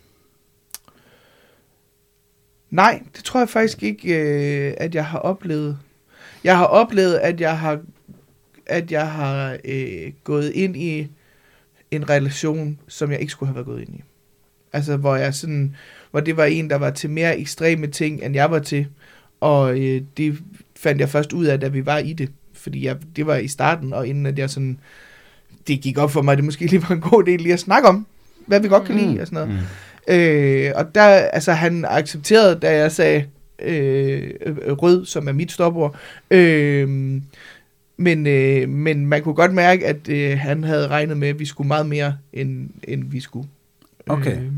Nej, det tror jeg faktisk ikke, øh, at jeg har oplevet. Jeg har oplevet, at jeg har, at jeg har øh, gået ind i en relation, som jeg ikke skulle have været gået ind i. Altså, hvor jeg sådan, hvor det var en, der var til mere ekstreme ting, end jeg var til. Og øh, det fandt jeg først ud af, da vi var i det. Fordi jeg, det var i starten, og inden at jeg sådan, det gik op for mig, det måske lige var en god del lige at snakke om, hvad vi godt kan lide og sådan noget. Mm. Øh, og der, altså han accepterede, da jeg sagde øh, øh, rød, som er mit stopord. Øh, men, øh, men man kunne godt mærke, at øh, han havde regnet med, at vi skulle meget mere, end, end vi skulle. Okay. Øh,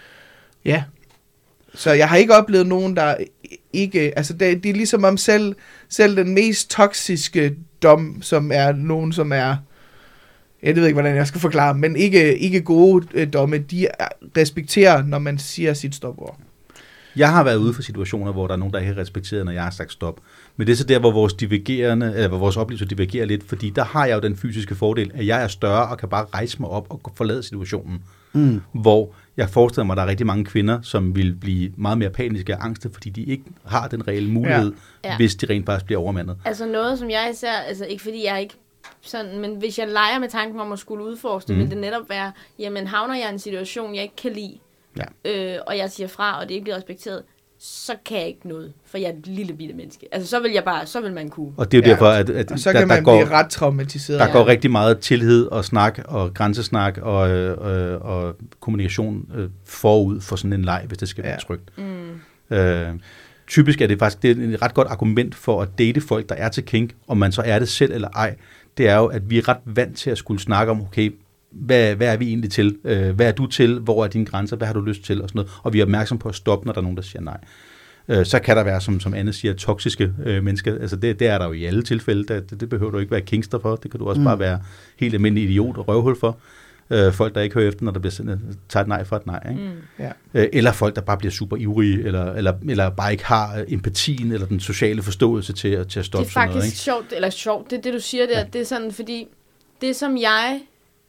ja. Så jeg har ikke oplevet nogen, der ikke... Altså, det, det er ligesom om selv, selv den mest toksiske dom, som er nogen, som er... Jeg ved ikke, hvordan jeg skal forklare, men ikke, ikke gode øh, domme, de respekterer, når man siger sit stopord. Jeg har været ude for situationer, hvor der er nogen, der ikke har respekteret, når jeg har sagt stop. Men det er så der, hvor vores, divergerende, eller hvor vores oplevelser divergerer lidt, fordi der har jeg jo den fysiske fordel, at jeg er større og kan bare rejse mig op og forlade situationen. Mm. Hvor jeg forestiller mig, at der er rigtig mange kvinder, som vil blive meget mere paniske og angste, fordi de ikke har den reelle mulighed, Ja. ja. hvis de rent faktisk bliver overmandet. Altså noget, som jeg især, altså ikke fordi jeg ikke sådan, men hvis jeg leger med tanken om at skulle udforske, mm. Mhm. vil det netop være, jamen havner jeg i en situation, jeg ikke kan lide, Ja. øh, og jeg siger fra, og det ikke bliver respekteret, så kan jeg ikke noget, for jeg er et lille bitte menneske. Altså så vil jeg bare, så vil man kunne. Og det er jo Ja, derfor, at, at Og så der, kan der, man går, blive ret traumatiseret. der Ja. går rigtig meget tillid og snak og grænsesnak og, øh, og kommunikation øh, forud for sådan en leg, hvis det skal være Ja. trygt. Mm. Øh, typisk er det faktisk det er et ret godt argument for at date folk, der er til kink, om man så er det selv eller ej. Det er jo, at vi er ret vant til at skulle snakke om, okay, hvad, hvad er vi egentlig til? Øh, hvad er du til? Hvor er dine grænser? Hvad har du lyst til? Og sådan noget. Og vi er opmærksom på at stoppe, når der er nogen, der siger nej. Øh, så kan der være, som, som Anne siger, toksiske øh, mennesker. Altså det, det er der jo i alle tilfælde. Det, det behøver du ikke være kingster for. Det kan du også mm. bare være helt almindelig idiot og røvhul for. Øh, folk, der ikke hører efter, når der bliver sendt, tager et nej for et nej. Ikke? Mm. Ja. Øh, eller folk, der bare bliver super ivrige, eller, eller, eller bare ikke har øh, empatien eller den sociale forståelse til, at- til at stoppe Det er sådan faktisk noget. Ikke? sjovt, eller sjovt, det det du siger der, Ja. det er sådan, fordi det som jeg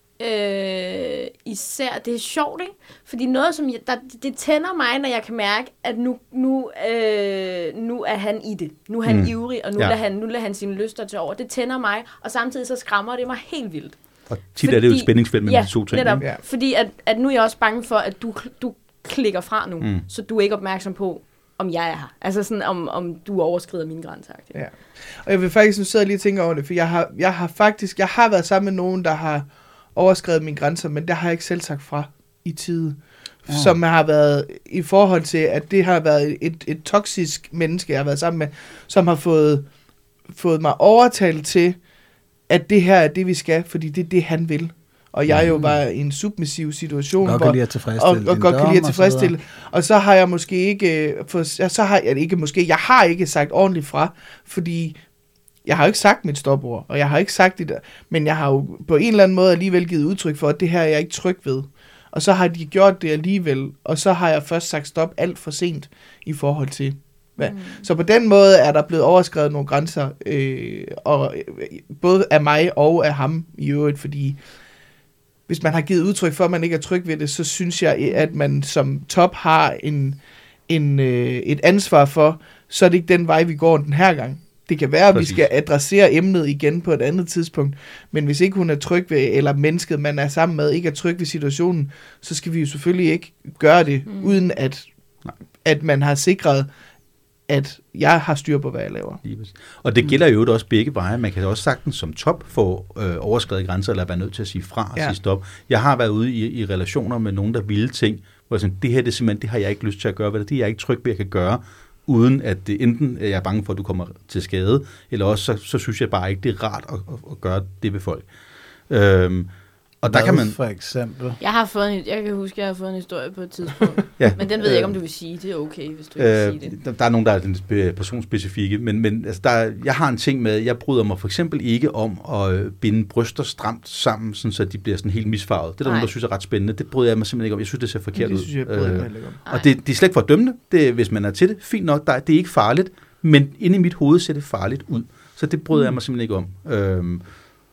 øh, især, det er sjovt, ikke? Fordi noget som, jeg, der, det tænder mig, når jeg kan mærke, at nu, nu, øh, nu er han i det. Nu er han Mm. mm. ivrig, og nu, Ja. ja. lader han, nu lader han sine lyster til over. Det tænder mig, og samtidig så skræmmer det mig helt vildt. Og tit er det jo et Fordi- spændingsfelt mellem Ja, de to ting. netop. Ikke? Ja. Fordi at, at nu er jeg også bange for, at du, du klikker fra nu, Mm. mm. så du er ikke opmærksom på, om jeg er her. Altså sådan, om, om du overskrider mine grænser. Ja. Og jeg vil faktisk, nu sidder jeg lige og tænker over det, for jeg har, jeg har faktisk, jeg har været sammen med nogen, der har overskrevet mine grænser, men der har jeg ikke selv sagt fra i tide. Ja. Som har været i forhold til, at det har været et, et toksisk menneske, jeg har været sammen med, som har fået, fået mig overtalt til, at det her er det, vi skal, fordi det er det, han vil. Og jeg jo var i en submissiv situation, Godt hvor, kan lide at og, tilfredsstille og din godt kan dom lide at og så videre. tilfredsstille. Og så har jeg måske ikke, for, så har jeg ikke måske, jeg har ikke sagt ordentligt fra, fordi jeg har jo ikke sagt mit stopord, og jeg har ikke sagt det der, men jeg har jo på en eller anden måde alligevel givet udtryk for, at det her er jeg ikke tryg ved. Og så har de gjort det alligevel, og så har jeg først sagt stop alt for sent i forhold til. Hvad? Mm. Så på den måde er der blevet overskrevet nogle grænser, øh, og, øh, både af mig og af ham i øvrigt, fordi hvis man har givet udtryk for, at man ikke er tryg ved det, så synes jeg, at man som top har en, en, øh, et ansvar for, så er det ikke den vej, vi går den her gang. Det kan være, at Præcis. vi skal adressere emnet igen på et andet tidspunkt, men hvis ikke hun er tryg ved, eller mennesket, man er sammen med, ikke er tryg ved situationen, så skal vi jo selvfølgelig ikke gøre det, mm. uden at, at man har sikret, at jeg har styr på, hvad jeg laver. Og det gælder jo også begge veje. Man kan også sagtens som top få øh, overskredet grænser, eller være nødt til at sige fra og ja. sige stop. Jeg har været ude i, i relationer med nogen, der ville ting, hvor jeg siger, det her det simpelthen, det har jeg ikke lyst til at gøre, det er jeg ikke tryg ved, at jeg kan gøre, uden at det enten er jeg bange for, at du kommer til skade, eller også så, så synes jeg bare ikke, det er rart at, at, at gøre det ved folk. Øhm, og der kan man... for eksempel? Jeg har fået en, jeg kan huske, jeg har fået en historie på et tidspunkt, ja. men den ved jeg ikke, om du vil sige. Det er okay, hvis du ikke øh, vil sige det. Der, der er nogen, der er den personspecifikke, men, men altså, der, jeg har en ting med, jeg bryder mig for eksempel ikke om at binde bryster stramt sammen, sådan, så de bliver sådan helt misfarvet. Det er der nogen, der synes er ret spændende. Det bryder jeg mig simpelthen ikke om. Jeg synes, det ser forkert det ud. Synes jeg, jeg øh, og det, det er slet ikke for at dømme det. det. Hvis man er til det, fint nok. Der, det er ikke farligt, men inde i mit hoved ser det farligt ud. Så det bryder mm. jeg mig simpelthen ikke om. Øhm,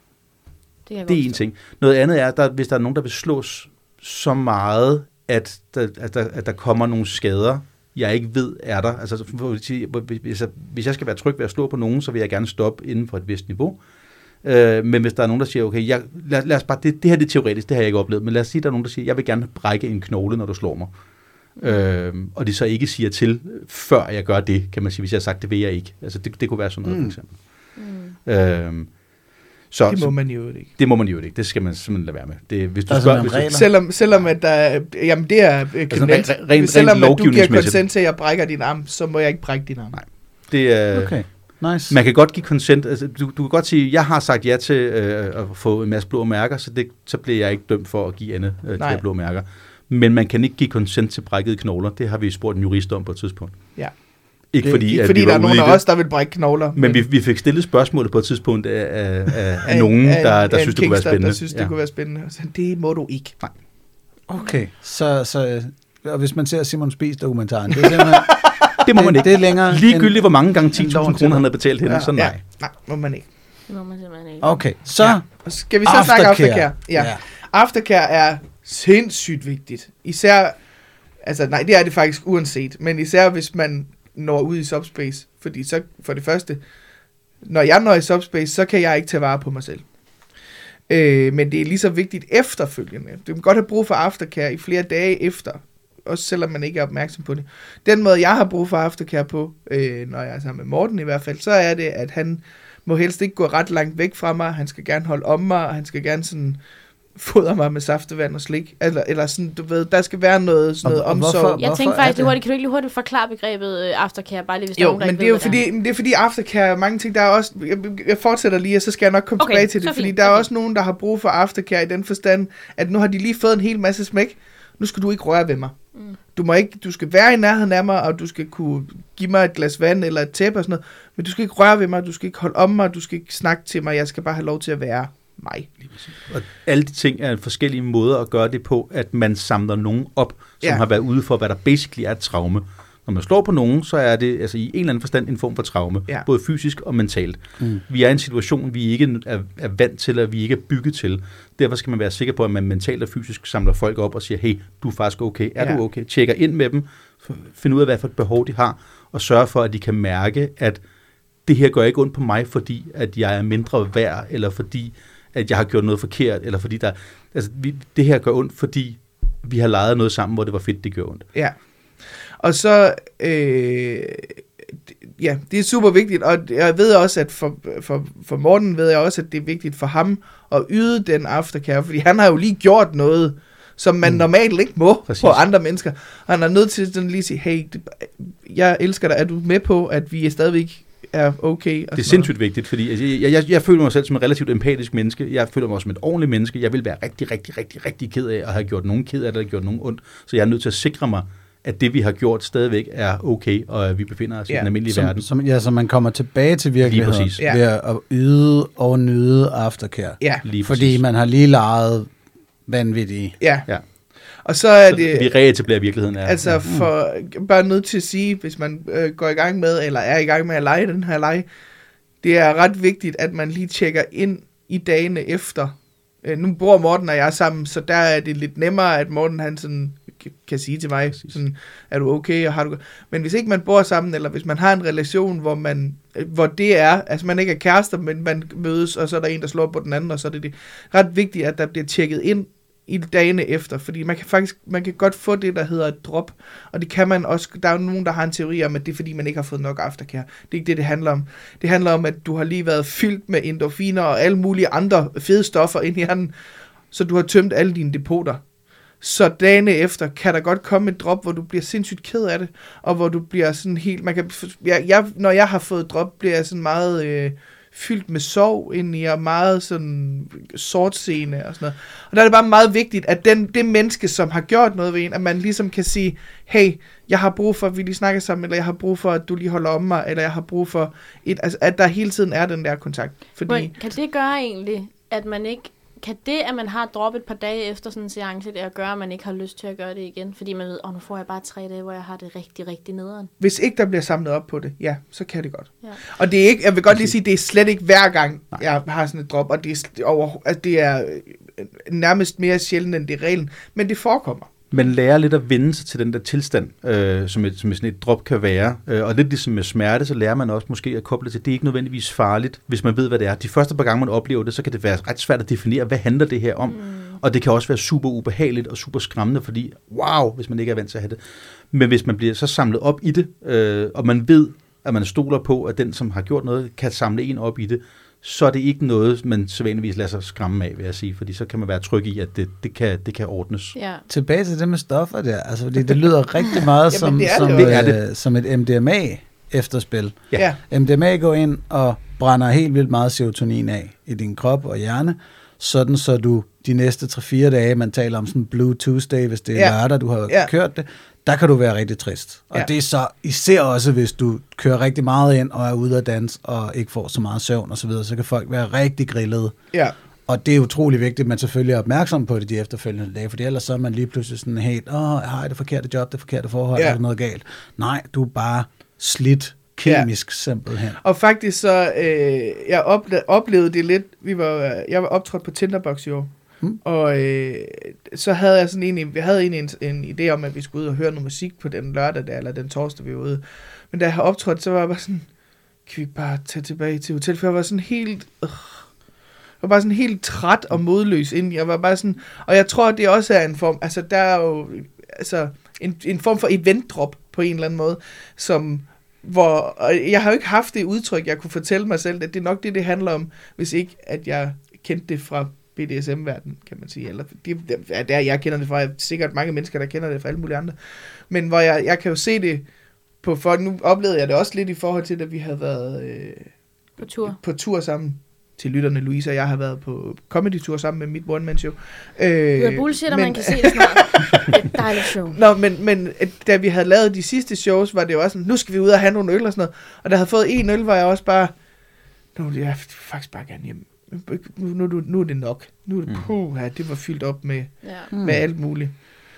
Det, det er en ting. Noget andet er, at hvis der er nogen, der vil slås så meget, at der, at der, at der kommer nogle skader, jeg ikke ved er der. Altså, hvis, jeg, hvis jeg skal være tryg ved at slå på nogen, så vil jeg gerne stoppe inden for et vist niveau. Øh, men hvis der er nogen, der siger, okay, jeg, lad, lad os bare, det, det her det er teoretisk, det har jeg ikke oplevet, men lad os sige, at der er nogen, der siger, jeg vil gerne brække en knogle, når du slår mig. Øh, og de så ikke siger til, før jeg gør det, kan man sige, hvis jeg har sagt, det vil jeg ikke. Altså, det, det kunne være sådan noget, mm. for eksempel. Mm. Øh, Så, det må man jo ikke. Det må man jo ikke. Det skal man simpelthen lade være med. Det, hvis du altså, spørger, hvis du, selvom, selvom at der er, jamen det er kriminelt. Altså, rent, rent, selvom at du giver consent til, at jeg brækker din arm, så må jeg ikke brække din arm. Nej. Det er, okay. Nice. Man kan godt give consent. Altså, du, du kan godt sige, jeg har sagt ja til øh, at få en masse blå mærker, så, det, så bliver jeg ikke dømt for at give Anne øh, de blå mærker. Men man kan ikke give consent til brækkede knogler. Det har vi spurgt en jurist om på et tidspunkt. Ja. Ikke det, fordi, ikke at fordi vi der er nogen af os, der vil brække knogler. Men, men vi, vi fik stillet spørgsmålet på et tidspunkt af, af, af, af nogen, der, der synes, det kunne være spændende. Der synes, det ja. kunne være spændende. Så det må du ikke. Nej. Okay, så, så og hvis man ser Simon Spies-dokumentaren, det er simpelthen... det må man ikke. Det er længere ligegyldigt, end, hvor mange gange ti tusind kroner han har betalt hende, ja. så nej. Ja. Nej, må man ikke. Det må man simpelthen ikke. Okay, så... Ja. Skal vi så aftercare. snakke aftercare? Ja. ja. Aftercare er sindssygt vigtigt. Især... Altså, nej, det er det faktisk uanset. Men især hvis man når ud i subspace. Fordi så, for det første, når jeg når i subspace, så kan jeg ikke tage vare på mig selv. Øh, men det er lige så vigtigt efterfølgende. Du kan godt have brug for aftercare i flere dage efter. Også selvom man ikke er opmærksom på det. Den måde, jeg har brug for aftercare på, øh, når jeg er sammen med Morten i hvert fald, så er det, at han må helst ikke gå ret langt væk fra mig. Han skal gerne holde om mig, og han skal gerne sådan... fodre mig med saftevand og slik, eller, eller sådan, du ved, der skal være noget, sådan noget omsorg. Hvorfor, jeg tænkte faktisk, det hurtigt, kan du ikke lige hurtigt forklare begrebet øh, aftercare, bare lige hvis jo, der er nogen, der men ikke det er jo ved, fordi, det er fordi aftercare, mange ting, der er også, jeg, jeg fortsætter lige, og så skal jeg nok komme okay, tilbage til det, fordi fint, der er også nogen, der har brug for aftercare i den forstand, at nu har de lige fået en hel masse smæk, nu skal du ikke røre ved mig. Mm. Du må ikke, du skal være i nærheden af mig, og du skal kunne give mig et glas vand eller et tæppe og sådan noget, men du skal ikke røre ved mig, du skal ikke holde om mig, du skal ikke snakke til mig, jeg skal bare have lov til at være mig. Og alle de ting er forskellige måder at gøre det på, at man samler nogen op, som ja. har været ude for, hvad der basically er et traume. Når man slår på nogen, så er det altså i en eller anden forstand en form for traume, ja. både fysisk og mentalt. Mm. Vi er i en situation, vi ikke er, er vant til, og vi ikke er bygget til. Derfor skal man være sikker på, at man mentalt og fysisk samler folk op og siger, hey, du er faktisk okay, er ja. du okay? Tjekker ind med dem, find ud af, hvad for et behov de har, og sørge for, at de kan mærke, at det her gør ikke ondt på mig, fordi at jeg er mindre værd, eller fordi at jeg har gjort noget forkert, eller fordi der... Altså, vi, det her gør ondt, fordi vi har leget noget sammen, hvor det var fedt, det gør ondt. Ja. Og så... Øh, ja, det er super vigtigt, og jeg ved også, at for, for, for Morten ved jeg også, at det er vigtigt for ham at yde den aftercare, fordi han har jo lige gjort noget, som man mm. normalt ikke må Præcis. på andre mennesker. Og han er nødt til sådan lige at sige, hey, jeg elsker dig, er du med på, at vi er stadigvæk er okay. Det er sindssygt vigtigt, fordi altså, jeg, jeg, jeg føler mig selv som en relativt empatisk menneske. Jeg føler mig også som et ordentligt menneske. Jeg vil være rigtig, rigtig, rigtig, rigtig ked af at have gjort nogen ked af det, eller gjort nogen ondt. Så jeg er nødt til at sikre mig, at det, vi har gjort, stadigvæk er okay, og at vi befinder os ja. i den almindelige som, verden. Som, ja, så man kommer tilbage til virkeligheden ved ja. at yde og nyde aftercare. Ja. Lige fordi man har lige lejet vanvittigt. Ja. ja. Og så er så det... Vi reetablerer virkeligheden. Er, altså, for, bare nødt til at sige, hvis man øh, går i gang med, eller er i gang med at lege den her lege, det er ret vigtigt, at man lige tjekker ind i dagene efter. Øh, nu bor Morten og jeg sammen, så der er det lidt nemmere, at Morten han sådan kan sige til mig, sådan, er du okay, og har du... Men hvis ikke man bor sammen, eller hvis man har en relation, hvor man, hvor det er, altså man ikke er kærester, men man mødes, og så er der en, der slår på den anden, og så er det, det ret vigtigt, at der bliver tjekket ind i dagene efter, fordi man kan faktisk, man kan godt få det, der hedder et drop, og det kan man også, der er jo nogen, der har en teori om, at det er fordi, man ikke har fået nok aftercare. Det er ikke det, det handler om. Det handler om, at du har lige været fyldt med endorfiner og alle mulige andre fede stoffer ind i hjernen, så du har tømt alle dine depoter. Så dagene efter kan der godt komme et drop, hvor du bliver sindssygt ked af det, og hvor du bliver sådan helt, man kan, jeg, jeg, når jeg har fået drop, bliver jeg sådan meget øh, fyldt med sorg indeni, og meget sådan sortseende og sådan noget. Og der er det bare meget vigtigt, at den, det menneske, som har gjort noget ved en, at man ligesom kan sige, hey, jeg har brug for, at vi lige snakker sammen, eller jeg har brug for, at du lige holder om mig, eller jeg har brug for, et, altså, at der hele tiden er den der kontakt. Fordi, Men kan det gøre egentlig, at man ikke, kan det, at man har droppet et par dage efter sådan en seance, det at gøre, at man ikke har lyst til at gøre det igen? Fordi man ved, åh, nu får jeg bare tre dage, hvor jeg har det rigtig, rigtig nederen. Hvis ikke der bliver samlet op på det, ja, så kan det godt. Ja. Og det er ikke, jeg vil godt lige sige, det er slet ikke hver gang, Nej. jeg har sådan et drop, og det er, over, altså det er nærmest mere sjældent, end det er reglen, men det forekommer. Man lærer lidt at vende sig til den der tilstand, øh, som, et, som sådan et drop kan være. Øh, og lidt ligesom med smerte, så lærer man også måske at koble til, det er ikke nødvendigvis farligt, hvis man ved, hvad det er. De første par gange, man oplever det, så kan det være ret svært at definere, hvad handler det her om. Mm. Og det kan også være super ubehageligt og super skræmmende, fordi wow, hvis man ikke er vant til at have det. Men hvis man bliver så samlet op i det, øh, og man ved, at man stoler på, at den, som har gjort noget, kan samle en op i det, så er det ikke noget, man sædvanligvis lader sig skræmme af, vil jeg sige, fordi så kan man være tryg i, at det, det, kan, det kan ordnes. Ja. Tilbage til det med stoffer der, altså fordi det lyder rigtig meget som, det som, det øh, som et M D M A-efterspil. Ja. M D M A går ind og brænder helt vildt meget serotonin af i din krop og hjerne, sådan så du de næste tre fire dage, man taler om sådan Blue Tuesday, hvis det er ja. lørdag, du har ja. kørt det, der kan du være rigtig trist. Og ja. det er så især også, hvis du kører rigtig meget ind og er ude at danse og ikke får så meget søvn og så videre, så kan folk være rigtig grillede. Ja. Og det er utrolig vigtigt, at man selvfølgelig er opmærksom på det de efterfølgende dage, for ellers så er man lige pludselig sådan helt, åh, jeg har det forkerte job, det forkerte forhold, ja. Er der noget galt? Nej, du er bare slidt kemisk ja. Simpelthen. Og faktisk så, øh, jeg oplevede, oplevede det lidt, vi var, jeg var optrådt på Tinderbox i år, hmm. og øh, så havde jeg sådan en, jeg havde en, en idé om, at vi skulle ud og høre noget musik på den lørdag der, eller den torsdag, vi var ude. Men da jeg havde optrådt, så var jeg bare sådan, kan vi bare tage tilbage til hotel, for jeg var sådan helt... Øh, Jeg var bare sådan helt træt og modløs inden. Jeg var bare sådan, og jeg tror, det også er en form, altså der er jo altså en, en form for eventdrop på en eller anden måde, som, hvor, og jeg har jo ikke haft det udtryk, jeg kunne fortælle mig selv, at det er nok det, det handler om, hvis ikke, at jeg kendte det fra B D S M-verdenen, kan man sige, eller det, det er, jeg kender det fra, sikkert mange mennesker, der kender det fra alle mulige andre, men hvor jeg, jeg kan jo se det på folk, nu oplevede jeg det også lidt i forhold til, at vi havde været øh, på tur. på tur sammen. Til lytterne, Louise og jeg har været på comedy-tur sammen med mit one-man-show. Øh, det er bullshit, og man kan se det snart. Det er et dejligt show. Nå, men, men da vi havde lavet de sidste shows, var det jo også sådan, nu skal vi ud og have nogle øl og sådan noget. Og da jeg havde fået en øl, var jeg også bare, nu vil jeg faktisk bare gerne hjem. Nu, nu, nu er det nok. Nu er det, puha, det var fyldt op med, ja. med alt muligt.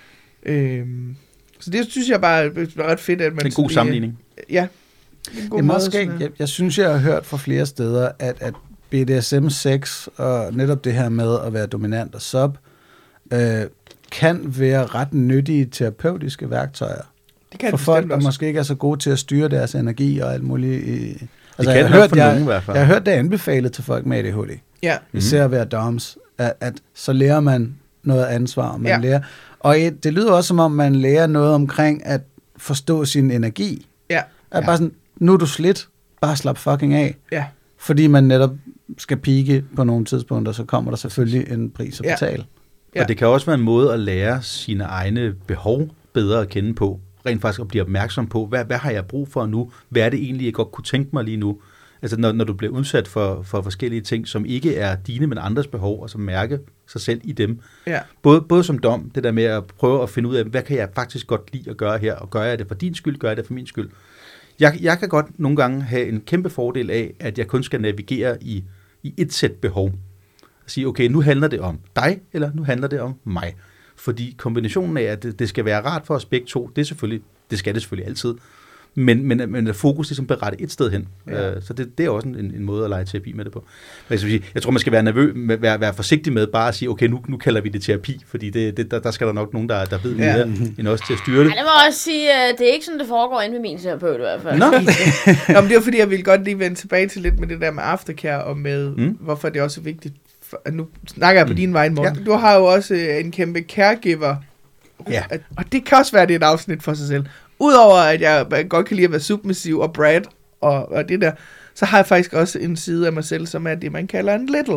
Øh, så det synes jeg bare er ret fedt, at man... Det er en god lige, sammenligning. Ja. Det er meget skægt. Jeg, jeg synes, jeg har hørt fra flere steder, at, at B D S M sex og netop det her med at være dominant og sub, øh, kan være ret nyttige terapeutiske værktøjer. Det kan for folk, der også. Måske ikke er så gode til at styre deres energi og alt muligt. I, altså, jeg, har hørt, jeg, nogen, jeg, jeg har hørt det anbefalet til folk med A D H D. Ja. Især at være doms, at, at så lærer man noget ansvar. Man ja. lærer, og et, det lyder også som om, man lærer noget omkring at forstå sin energi. Ja. At ja. Bare sådan, nu er du slidt, bare slap fucking af. Ja. Fordi man netop skal pike på nogle tidspunkter, så kommer der selvfølgelig en pris at betale. Ja. Og det kan også være en måde at lære sine egne behov bedre at kende på. Rent faktisk at blive opmærksom på, hvad, hvad har jeg brug for nu? Hvad er det egentlig, jeg godt kunne tænke mig lige nu? Altså når, når du bliver udsat for, for forskellige ting, som ikke er dine, men andres behov, og som mærke sig selv i dem. Ja. Både, både som dom, det der med at prøve at finde ud af, hvad kan jeg faktisk godt lide at gøre her? Og gør jeg det for din skyld? Gør jeg det for min skyld? Jeg, jeg kan godt nogle gange have en kæmpe fordel af, at jeg kun skal navigere i, i et sæt behov. At sige, okay, nu handler det om dig, eller nu handler det om mig. Fordi kombinationen af, at det, det skal være rart for os begge to, det, er selvfølgelig, det skal det selvfølgelig altid. Men, men, men fokus ligesom berettet et sted hen. Ja. Uh, så det, det er også en, en måde at lege terapi med det på. Men jeg, sige, jeg tror, man skal være nervøs, være, være forsigtig med bare at sige, okay, nu, nu kalder vi det terapi, fordi det, det, der, der skal der nok nogen, der, der ved mere ja. end os til at styre det. Ja, det må også sige, det er ikke sådan, det foregår inde ved min terapeut i hvert fald. Nå. Nå, men det var fordi, jeg ville godt lige vende tilbage til lidt med det der med aftercare, og med, mm. hvorfor det også er vigtigt. For, nu snakker jeg på mm. din vej, Morten. Ja. Du har jo også en kæmpe caregiver. Ja. Og det kan også være, det er et afsnit for sig selv. Udover at jeg godt kan lide at være submissiv og Brad og, og det der, så har jeg faktisk også en side af mig selv, som er det, man kalder en little.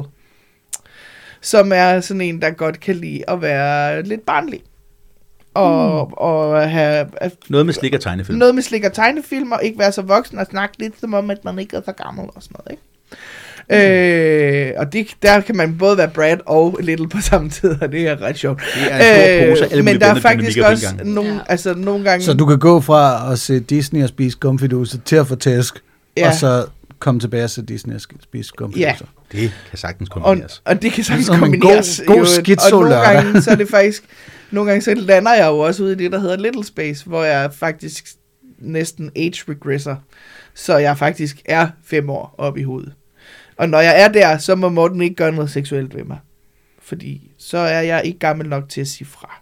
Som er sådan en, der godt kan lide at være lidt barnlig. Og, mm. og have... Noget med slik og tegnefilm. Noget med slik og tegnefilm, og ikke være så voksen og snakke lidt som om, at man ikke er så gammel og sådan noget, ikke? Mm. Øh, og det, der kan man både være Brad og Little på samme tid, og det er ret sjovt. Det er en stor pose, øh, men der er faktisk også nogle, ja. altså, nogle gange... Så du kan gå fra at se Disney og spise skumfiduser til at få tæsk, ja. og så komme tilbage og se Disney og spise skumfiduser. Ja. Det kan sagtens kombineres. Og, og det kan sagtens kombineres. God, god schizo og nogle gange, så er det faktisk... Nogle gange så lander jeg jo også ude i det, der hedder Little Space, hvor jeg faktisk næsten age-regresser. Så jeg faktisk er fem år oppe i hovedet. Og når jeg er der, så må Morten ikke gøre noget seksuelt ved mig. Fordi så er jeg ikke gammel nok til at sige fra.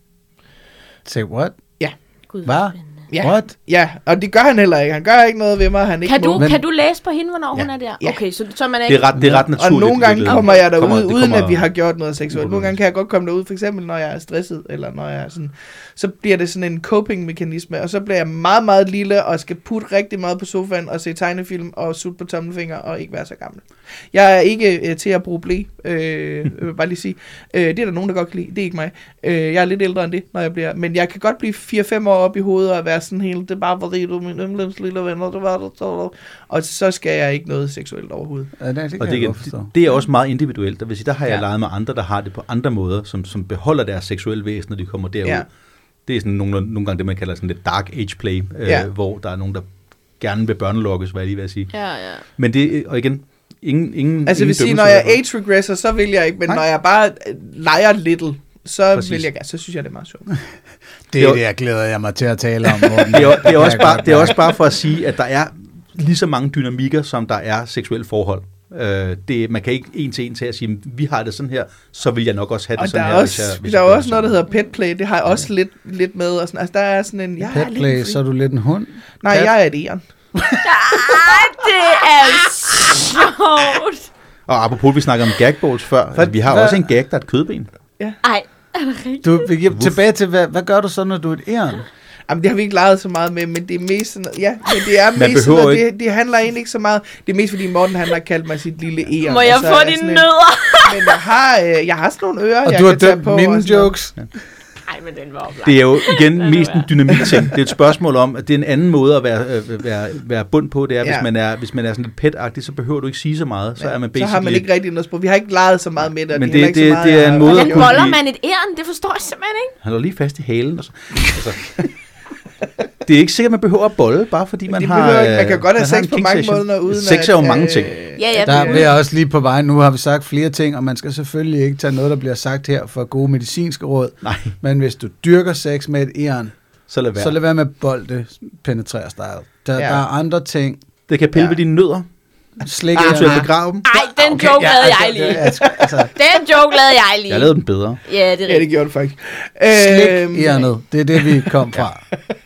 Say what? Ja. Gud, hvad? Ja. What? Ja, og det gør han heller ikke. Han gør ikke noget ved mig. Han kan, ikke du, må. kan du læse på hende, hvornår ja. hun er der? Ja. Okay, så, så man er ikke... Det er ret, det er ret naturligt. Og nogle gange kommer jeg derud, kommer, uden kommer, at vi har gjort noget seksuelt. Nogle gange kan jeg godt komme derud, for eksempel når jeg er stresset, eller når jeg er sådan... Så bliver det sådan en coping-mekanisme, og så bliver jeg meget, meget lille, og skal putte rigtig meget på sofaen, og se tegnefilm, og sutte på tommelfinger, og ikke være så gammel. Jeg er ikke øh, til at bruge blæ, øh, øh, bare lige sige. Øh, det er der nogen, der godt kan lide. Det er ikke mig. Øh, jeg er lidt ældre end det, når jeg bliver... Men jeg kan godt blive fire fem år op i hovedet, og være sådan helt... Det er bare fordi, du er min yndlings lille venner, det var det, så... Og så skal jeg ikke noget seksuelt overhovedet. Ja, det, det, og det, det, det er også meget individuelt. Der vil sige, der har jeg ja. leget med andre, der har det på andre måder, som, som beholder deres seksuelle væsen, når de kommer derud. Ja. Det er sådan nogle, nogle gange det, man kalder sådan lidt dark age play, ja. øh, hvor der er nogen, der gerne vil børnelokkes, hvad jeg lige vil sige. Ja, ja. Men det, og igen, ingen ingen altså, ingen vil sige, når jeg age-regresser, så vil jeg ikke, men Nej. når jeg bare leger little, så Præcis. vil jeg så synes jeg, det er meget sjovt. Det er det, jeg glæder jeg mig til at tale om. det, er, det, er også bare, det er også bare for at sige, at der er lige så mange dynamikker, som der er seksuelle forhold. Uh, det, man kan ikke en til en til at sige, vi har det sådan her, så vil jeg nok også have det og sådan der her. Også, hvis jeg, hvis der er også noget, der hedder pet play, det har jeg også ja. lidt, lidt med. Og sådan, altså, der er sådan en... Jeg pet play, lidt så er du lidt en hund? Nej, Kat? Jeg er et æren. Ah, det er sjovt. Og apropos, vi snakker om gagballs før, for, vi har hvad? også en gag, der er et kødben. Ja. Ej, er det rigtigt? Du, tilbage til, hvad, hvad gør du så, når du er et æren? Jamen, det har vi ikke leget så meget med, men det er mest sådan, ja, men det er mest sådan, det, det handler egentlig ikke så meget. Det er mest fordi Morten, han har kaldt mig sit lille æren. Må jeg få dine nødder? Men jeg har, øh, jeg har sådan nogle ører, og jeg du kan har tage på. Og mine jokes. Nej, men den var oplagt. Det er jo igen mest en dynamik-ting. Det er et spørgsmål om, at det er en anden måde at være, øh, være, være bund på. Det er, ja. hvis man er, hvis man er sådan lidt pet-agtig, så behøver du ikke sige så meget. Så, ja. er man basically... så har man ikke rigtig noget sprog. Vi har ikke leget så meget med det. Men det, det, det, det er en måde... Hvordan boller man et æren? Det forstår jeg simpelthen ikke. Han er lige fast i halen. Og så. Altså. Det er ikke sikkert, man behøver at bolle, bare fordi man har... Ikke. Man kan godt have sex på mange måder, uden sex er jo mange ting. Ja, ja, der vil jeg også lige på vej. Nu har vi sagt flere ting, og man skal selvfølgelig ikke tage noget, der bliver sagt her for gode medicinske råd. Nej. Men hvis du dyrker sex med et æren, så lad være, så lad være med bolde penetrerer style. Der, ja. der er andre ting. Det kan pille ja. ved dine nødder. Slik ah, eventuelt begrave dem. Ej, den okay, joke ja, lavede jeg lige. Altså, den joke lavede jeg lige. Jeg lavede den bedre. Ja, det er rigtigt. Ja, det gjorde du faktisk. Slik ærnet. Det er det, vi kom fra.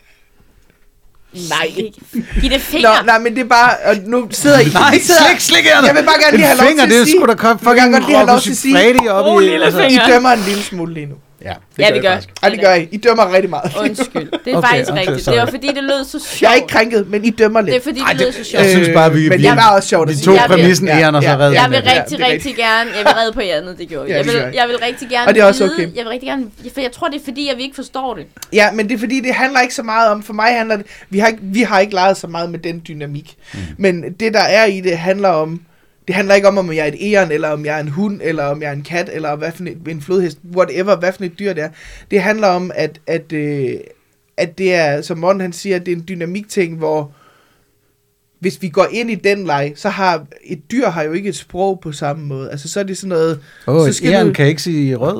Nej. Giv det finger. Nå, nej, men det er bare... Og nu sidder I... Nej, slik, slik ærnet. Jeg vil bare gerne lige have lov til at sige... Det er sgu da fucking Freddy op oh, i... Altså. I dømmer en lille smule lige nu. Ja, det, ja, det gør Ja, det gør I. I dømmer rigtig meget. Undskyld. Det er okay, faktisk okay, rigtigt. Sorry. Det var fordi, det lød så sjovt. Jeg er ikke krænket, men I dømmer lidt. Det er fordi, det lød så sjovt. Jeg synes bare, vi... Men det var også sjovt at sige. Vi tog præmissen æren og så redde. Jeg vil rigtig, rigtig gerne... Jeg vil redde på hjernet, det gjorde vi. Jeg vil, jeg vil rigtig gerne... Og det er også okay. Jeg vil rigtig gerne... For jeg tror, det er fordi, at vi ikke forstår det. Ja, men det er fordi, det handler ikke så meget om... For mig handler det... Vi har ikke, vi har ikke leget så meget med den dynamik. Men det, der er i det, handler om... Det handler ikke om, om jeg er et æren, eller om jeg er en hund, eller om jeg er en kat, eller hvad for en, en flodhest, whatever, hvad for et dyr det er. Det handler om, at, at, øh, at det er, som Morten han siger, at det er en dynamik-ting, hvor hvis vi går ind i den leg, så har et dyr har jo ikke et sprog på samme måde. Altså så er det sådan noget... Åh, oh, så skal æren du, kan ikke sige rød.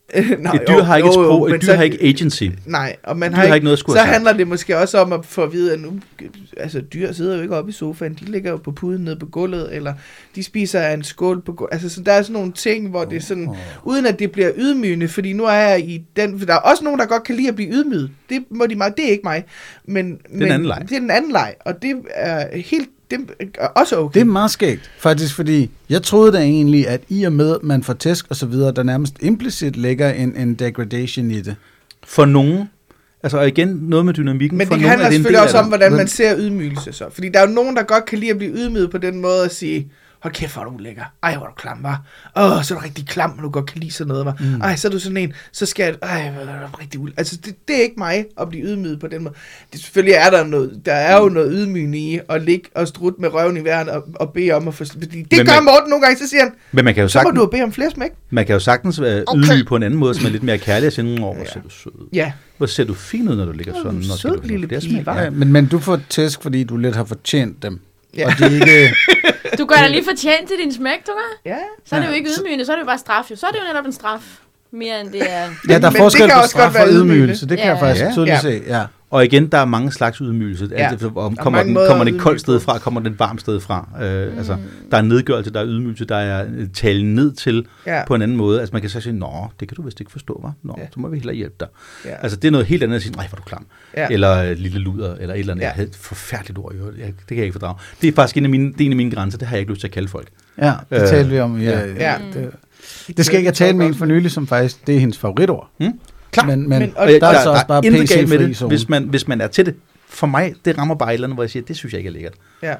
Nå, et dyr jo, har ikke jo, et sprog, jo, et dyr så, har ikke agency. Nej, og man dyr har ikke, har ikke noget at skulle så have sagt. handler det måske også om at få at vide, at nu, altså dyr sidder jo ikke oppe i sofaen, de ligger jo på puden nede på gulvet, eller de spiser af en skål på gulvet. Altså, så der er sådan nogle ting, hvor det er sådan, uden at det bliver ydmygende, fordi nu er jeg i den, for der er også nogen, der godt kan lide at blive ydmyget. Det må de meget, det er ikke mig. Men, det er en anden leg. Det er en anden leg, og det er helt, det er også okay. Det er meget skægt, faktisk, fordi jeg troede da egentlig, at i og med, at man får tæsk og så videre, der nærmest implicit ligger en, en degradation i det. For nogen, altså og igen noget med dynamikken. Men for det nogen handler er det en selvfølgelig del også af om, det. hvordan man ser ydmygelse så. Fordi der er jo nogen, der godt kan lide at blive ydmyget på den måde at sige, hold kæft, hvor er du ulækker. Ej, hvor er du klam, hva'? Åh, så er du rigtig klam, når du godt kan lide sådan noget, hva'? Mm. Ej, så er du sådan en, så skal jeg, ej, hvor er du rigtig ulækker. Altså, det, det er ikke mig at blive ydmyget på den måde. Det, selvfølgelig er der noget, der er jo noget ydmygende i at ligge og strutte med røven i vejret og, og bede om at få, fordi det Men gør man- Morten nogle gange, så siger han, Men man kan jo så må sagtens, du bede om flere smæk. man kan jo sagtens være Okay. ydmyg på en anden måde, som er lidt mere kærlig og sige, hvor Ja. ser du sød ud. Ja, Hvor ser du fin ud, når du ligger Hvor er sådan. du Når sød, skal du have lille flere pige, smæk? hva'? Ja. Ja, men, men du får tæsk, fordi du lidt har fortjent dem. Ja. Og det er ikke... Du gør da lige fortjent til din smæk, du gør. ja. Så er det jo Ja, ikke ydmygende, så er det jo bare straf. Jo. Så er det jo netop en straf. Mere end det er... Ja, der er Men det forskel kan på også godt straf være og ydmygelse. ydmygende. Det kan Ja. jeg faktisk Ja. tydeligt Ja. se, ja. Og igen, der er mange slags ydmygelse. Ja. Altså, om Der er kommer, mange den, måder kommer at den et ydmyge koldt sted på. fra, kommer den et varmt sted fra. Øh, mm. altså, der er nedgørelse, der er ydmygelse, der er øh, tale ned til Ja. på en anden måde. Altså man kan så sige, nå, det kan du vist ikke forstå, hva'? Nå, Ja. så må vi hellere hjælpe dig. Ja. Altså det er noget helt andet at sige, nej, hvor er du klam. Ja. Eller øh, lille luder, eller et eller andet. Ja. Jeg havde et forfærdeligt ord i øvrigt. Jeg, det kan jeg ikke fordrage. Det er faktisk en af mine, det er en af mine grænser, det har jeg ikke lyst til at kalde folk. Ja, det Øh, talte vi om. Ja, ja. ja. Ja. Det, det skal ikke jeg tale med en for nylig, som faktisk, det er hendes favoritord. Hmm? Klar. Men, men, Men- men og der, jeg- der er så også bare intet P galt med C-fri det, zone. hvis man, hvis man er til det. For mig, det rammer bare et eller andet, hvor jeg siger, det synes jeg ikke er lækkert. Ja.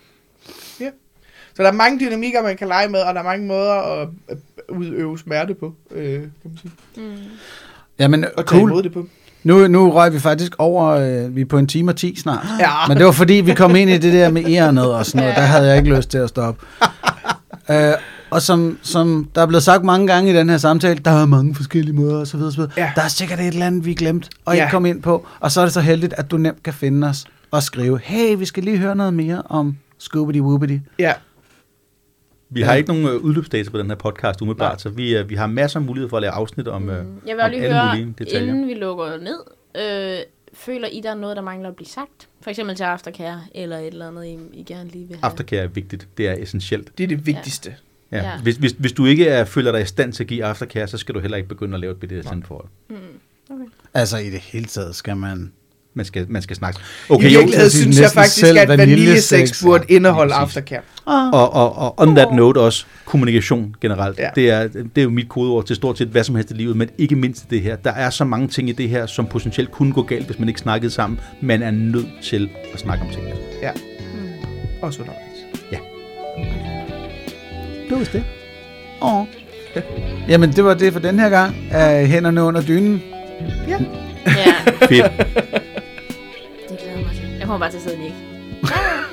ja. Så der er mange dynamikker, man kan lege med, og der er mange måder at at udøve smerte på, øh, kan man sige. Mm. Ja, men Og tage cool. imod det på. Nu, nu røg vi faktisk over, øh, vi er på en time og ti snart. Ja. Men det var fordi, vi kom ind i det der med ærenet og sådan noget. Der havde jeg ikke lyst til at stoppe. øh, og som, som der er blevet sagt mange gange i den her samtale, der er mange forskellige måder og så videre, så videre. Ja. Der er sikkert et eller andet, vi glemt og Ja. ikke kom ind på. Og så er det så heldigt, at du nemt kan finde os og skrive, hey, vi skal lige høre noget mere om Scooby-Doo. Ja. Vi har Ja. ikke nogen øh, udløbsdato på den her podcast umiddelbart, så vi, øh, vi har masser af mulighed for at lave afsnit om, øh, Jeg vil om også lige alle høre, mulige detaljer. inden vi lukker ned, øh, føler I, der er noget, der mangler at blive sagt? For eksempel til aftercare, eller et eller andet, I, I gerne lige vil have. Aftercare er vigtigt. Det er essentielt. Det er det vigtigste. Ja. Ja. Ja. Hvis, hvis, hvis du ikke er, føler dig i stand til at give aftercare, så skal du heller ikke begynde at lave et B D S M-forhold. Mm. Okay. Altså i det hele taget skal man... Man skal, man skal snakke. Okay, Okay, I jo, virkeligheden så synes jeg næsten faktisk, selv at vaniljesex. vaniljesex burde Ja, indeholde lige præcis. aftercare. og, og, og on that note også, kommunikation generelt. Ja. Ja. Det, er, det er jo mit kodeord til stort set hvad som helst i livet, men ikke mindst det her. Der er så mange ting i det her, som potentielt kunne gå galt, hvis man ikke snakkede sammen. Man er nødt til at snakke om tingene. Ja. Mm. Også undervejs. Det var det. Åh. Jamen, det var det for den her gang. Af hænderne under dynen. Ja. Ja, Fedt. det glæder mig til. Jeg kommer bare til at sidde og nikke.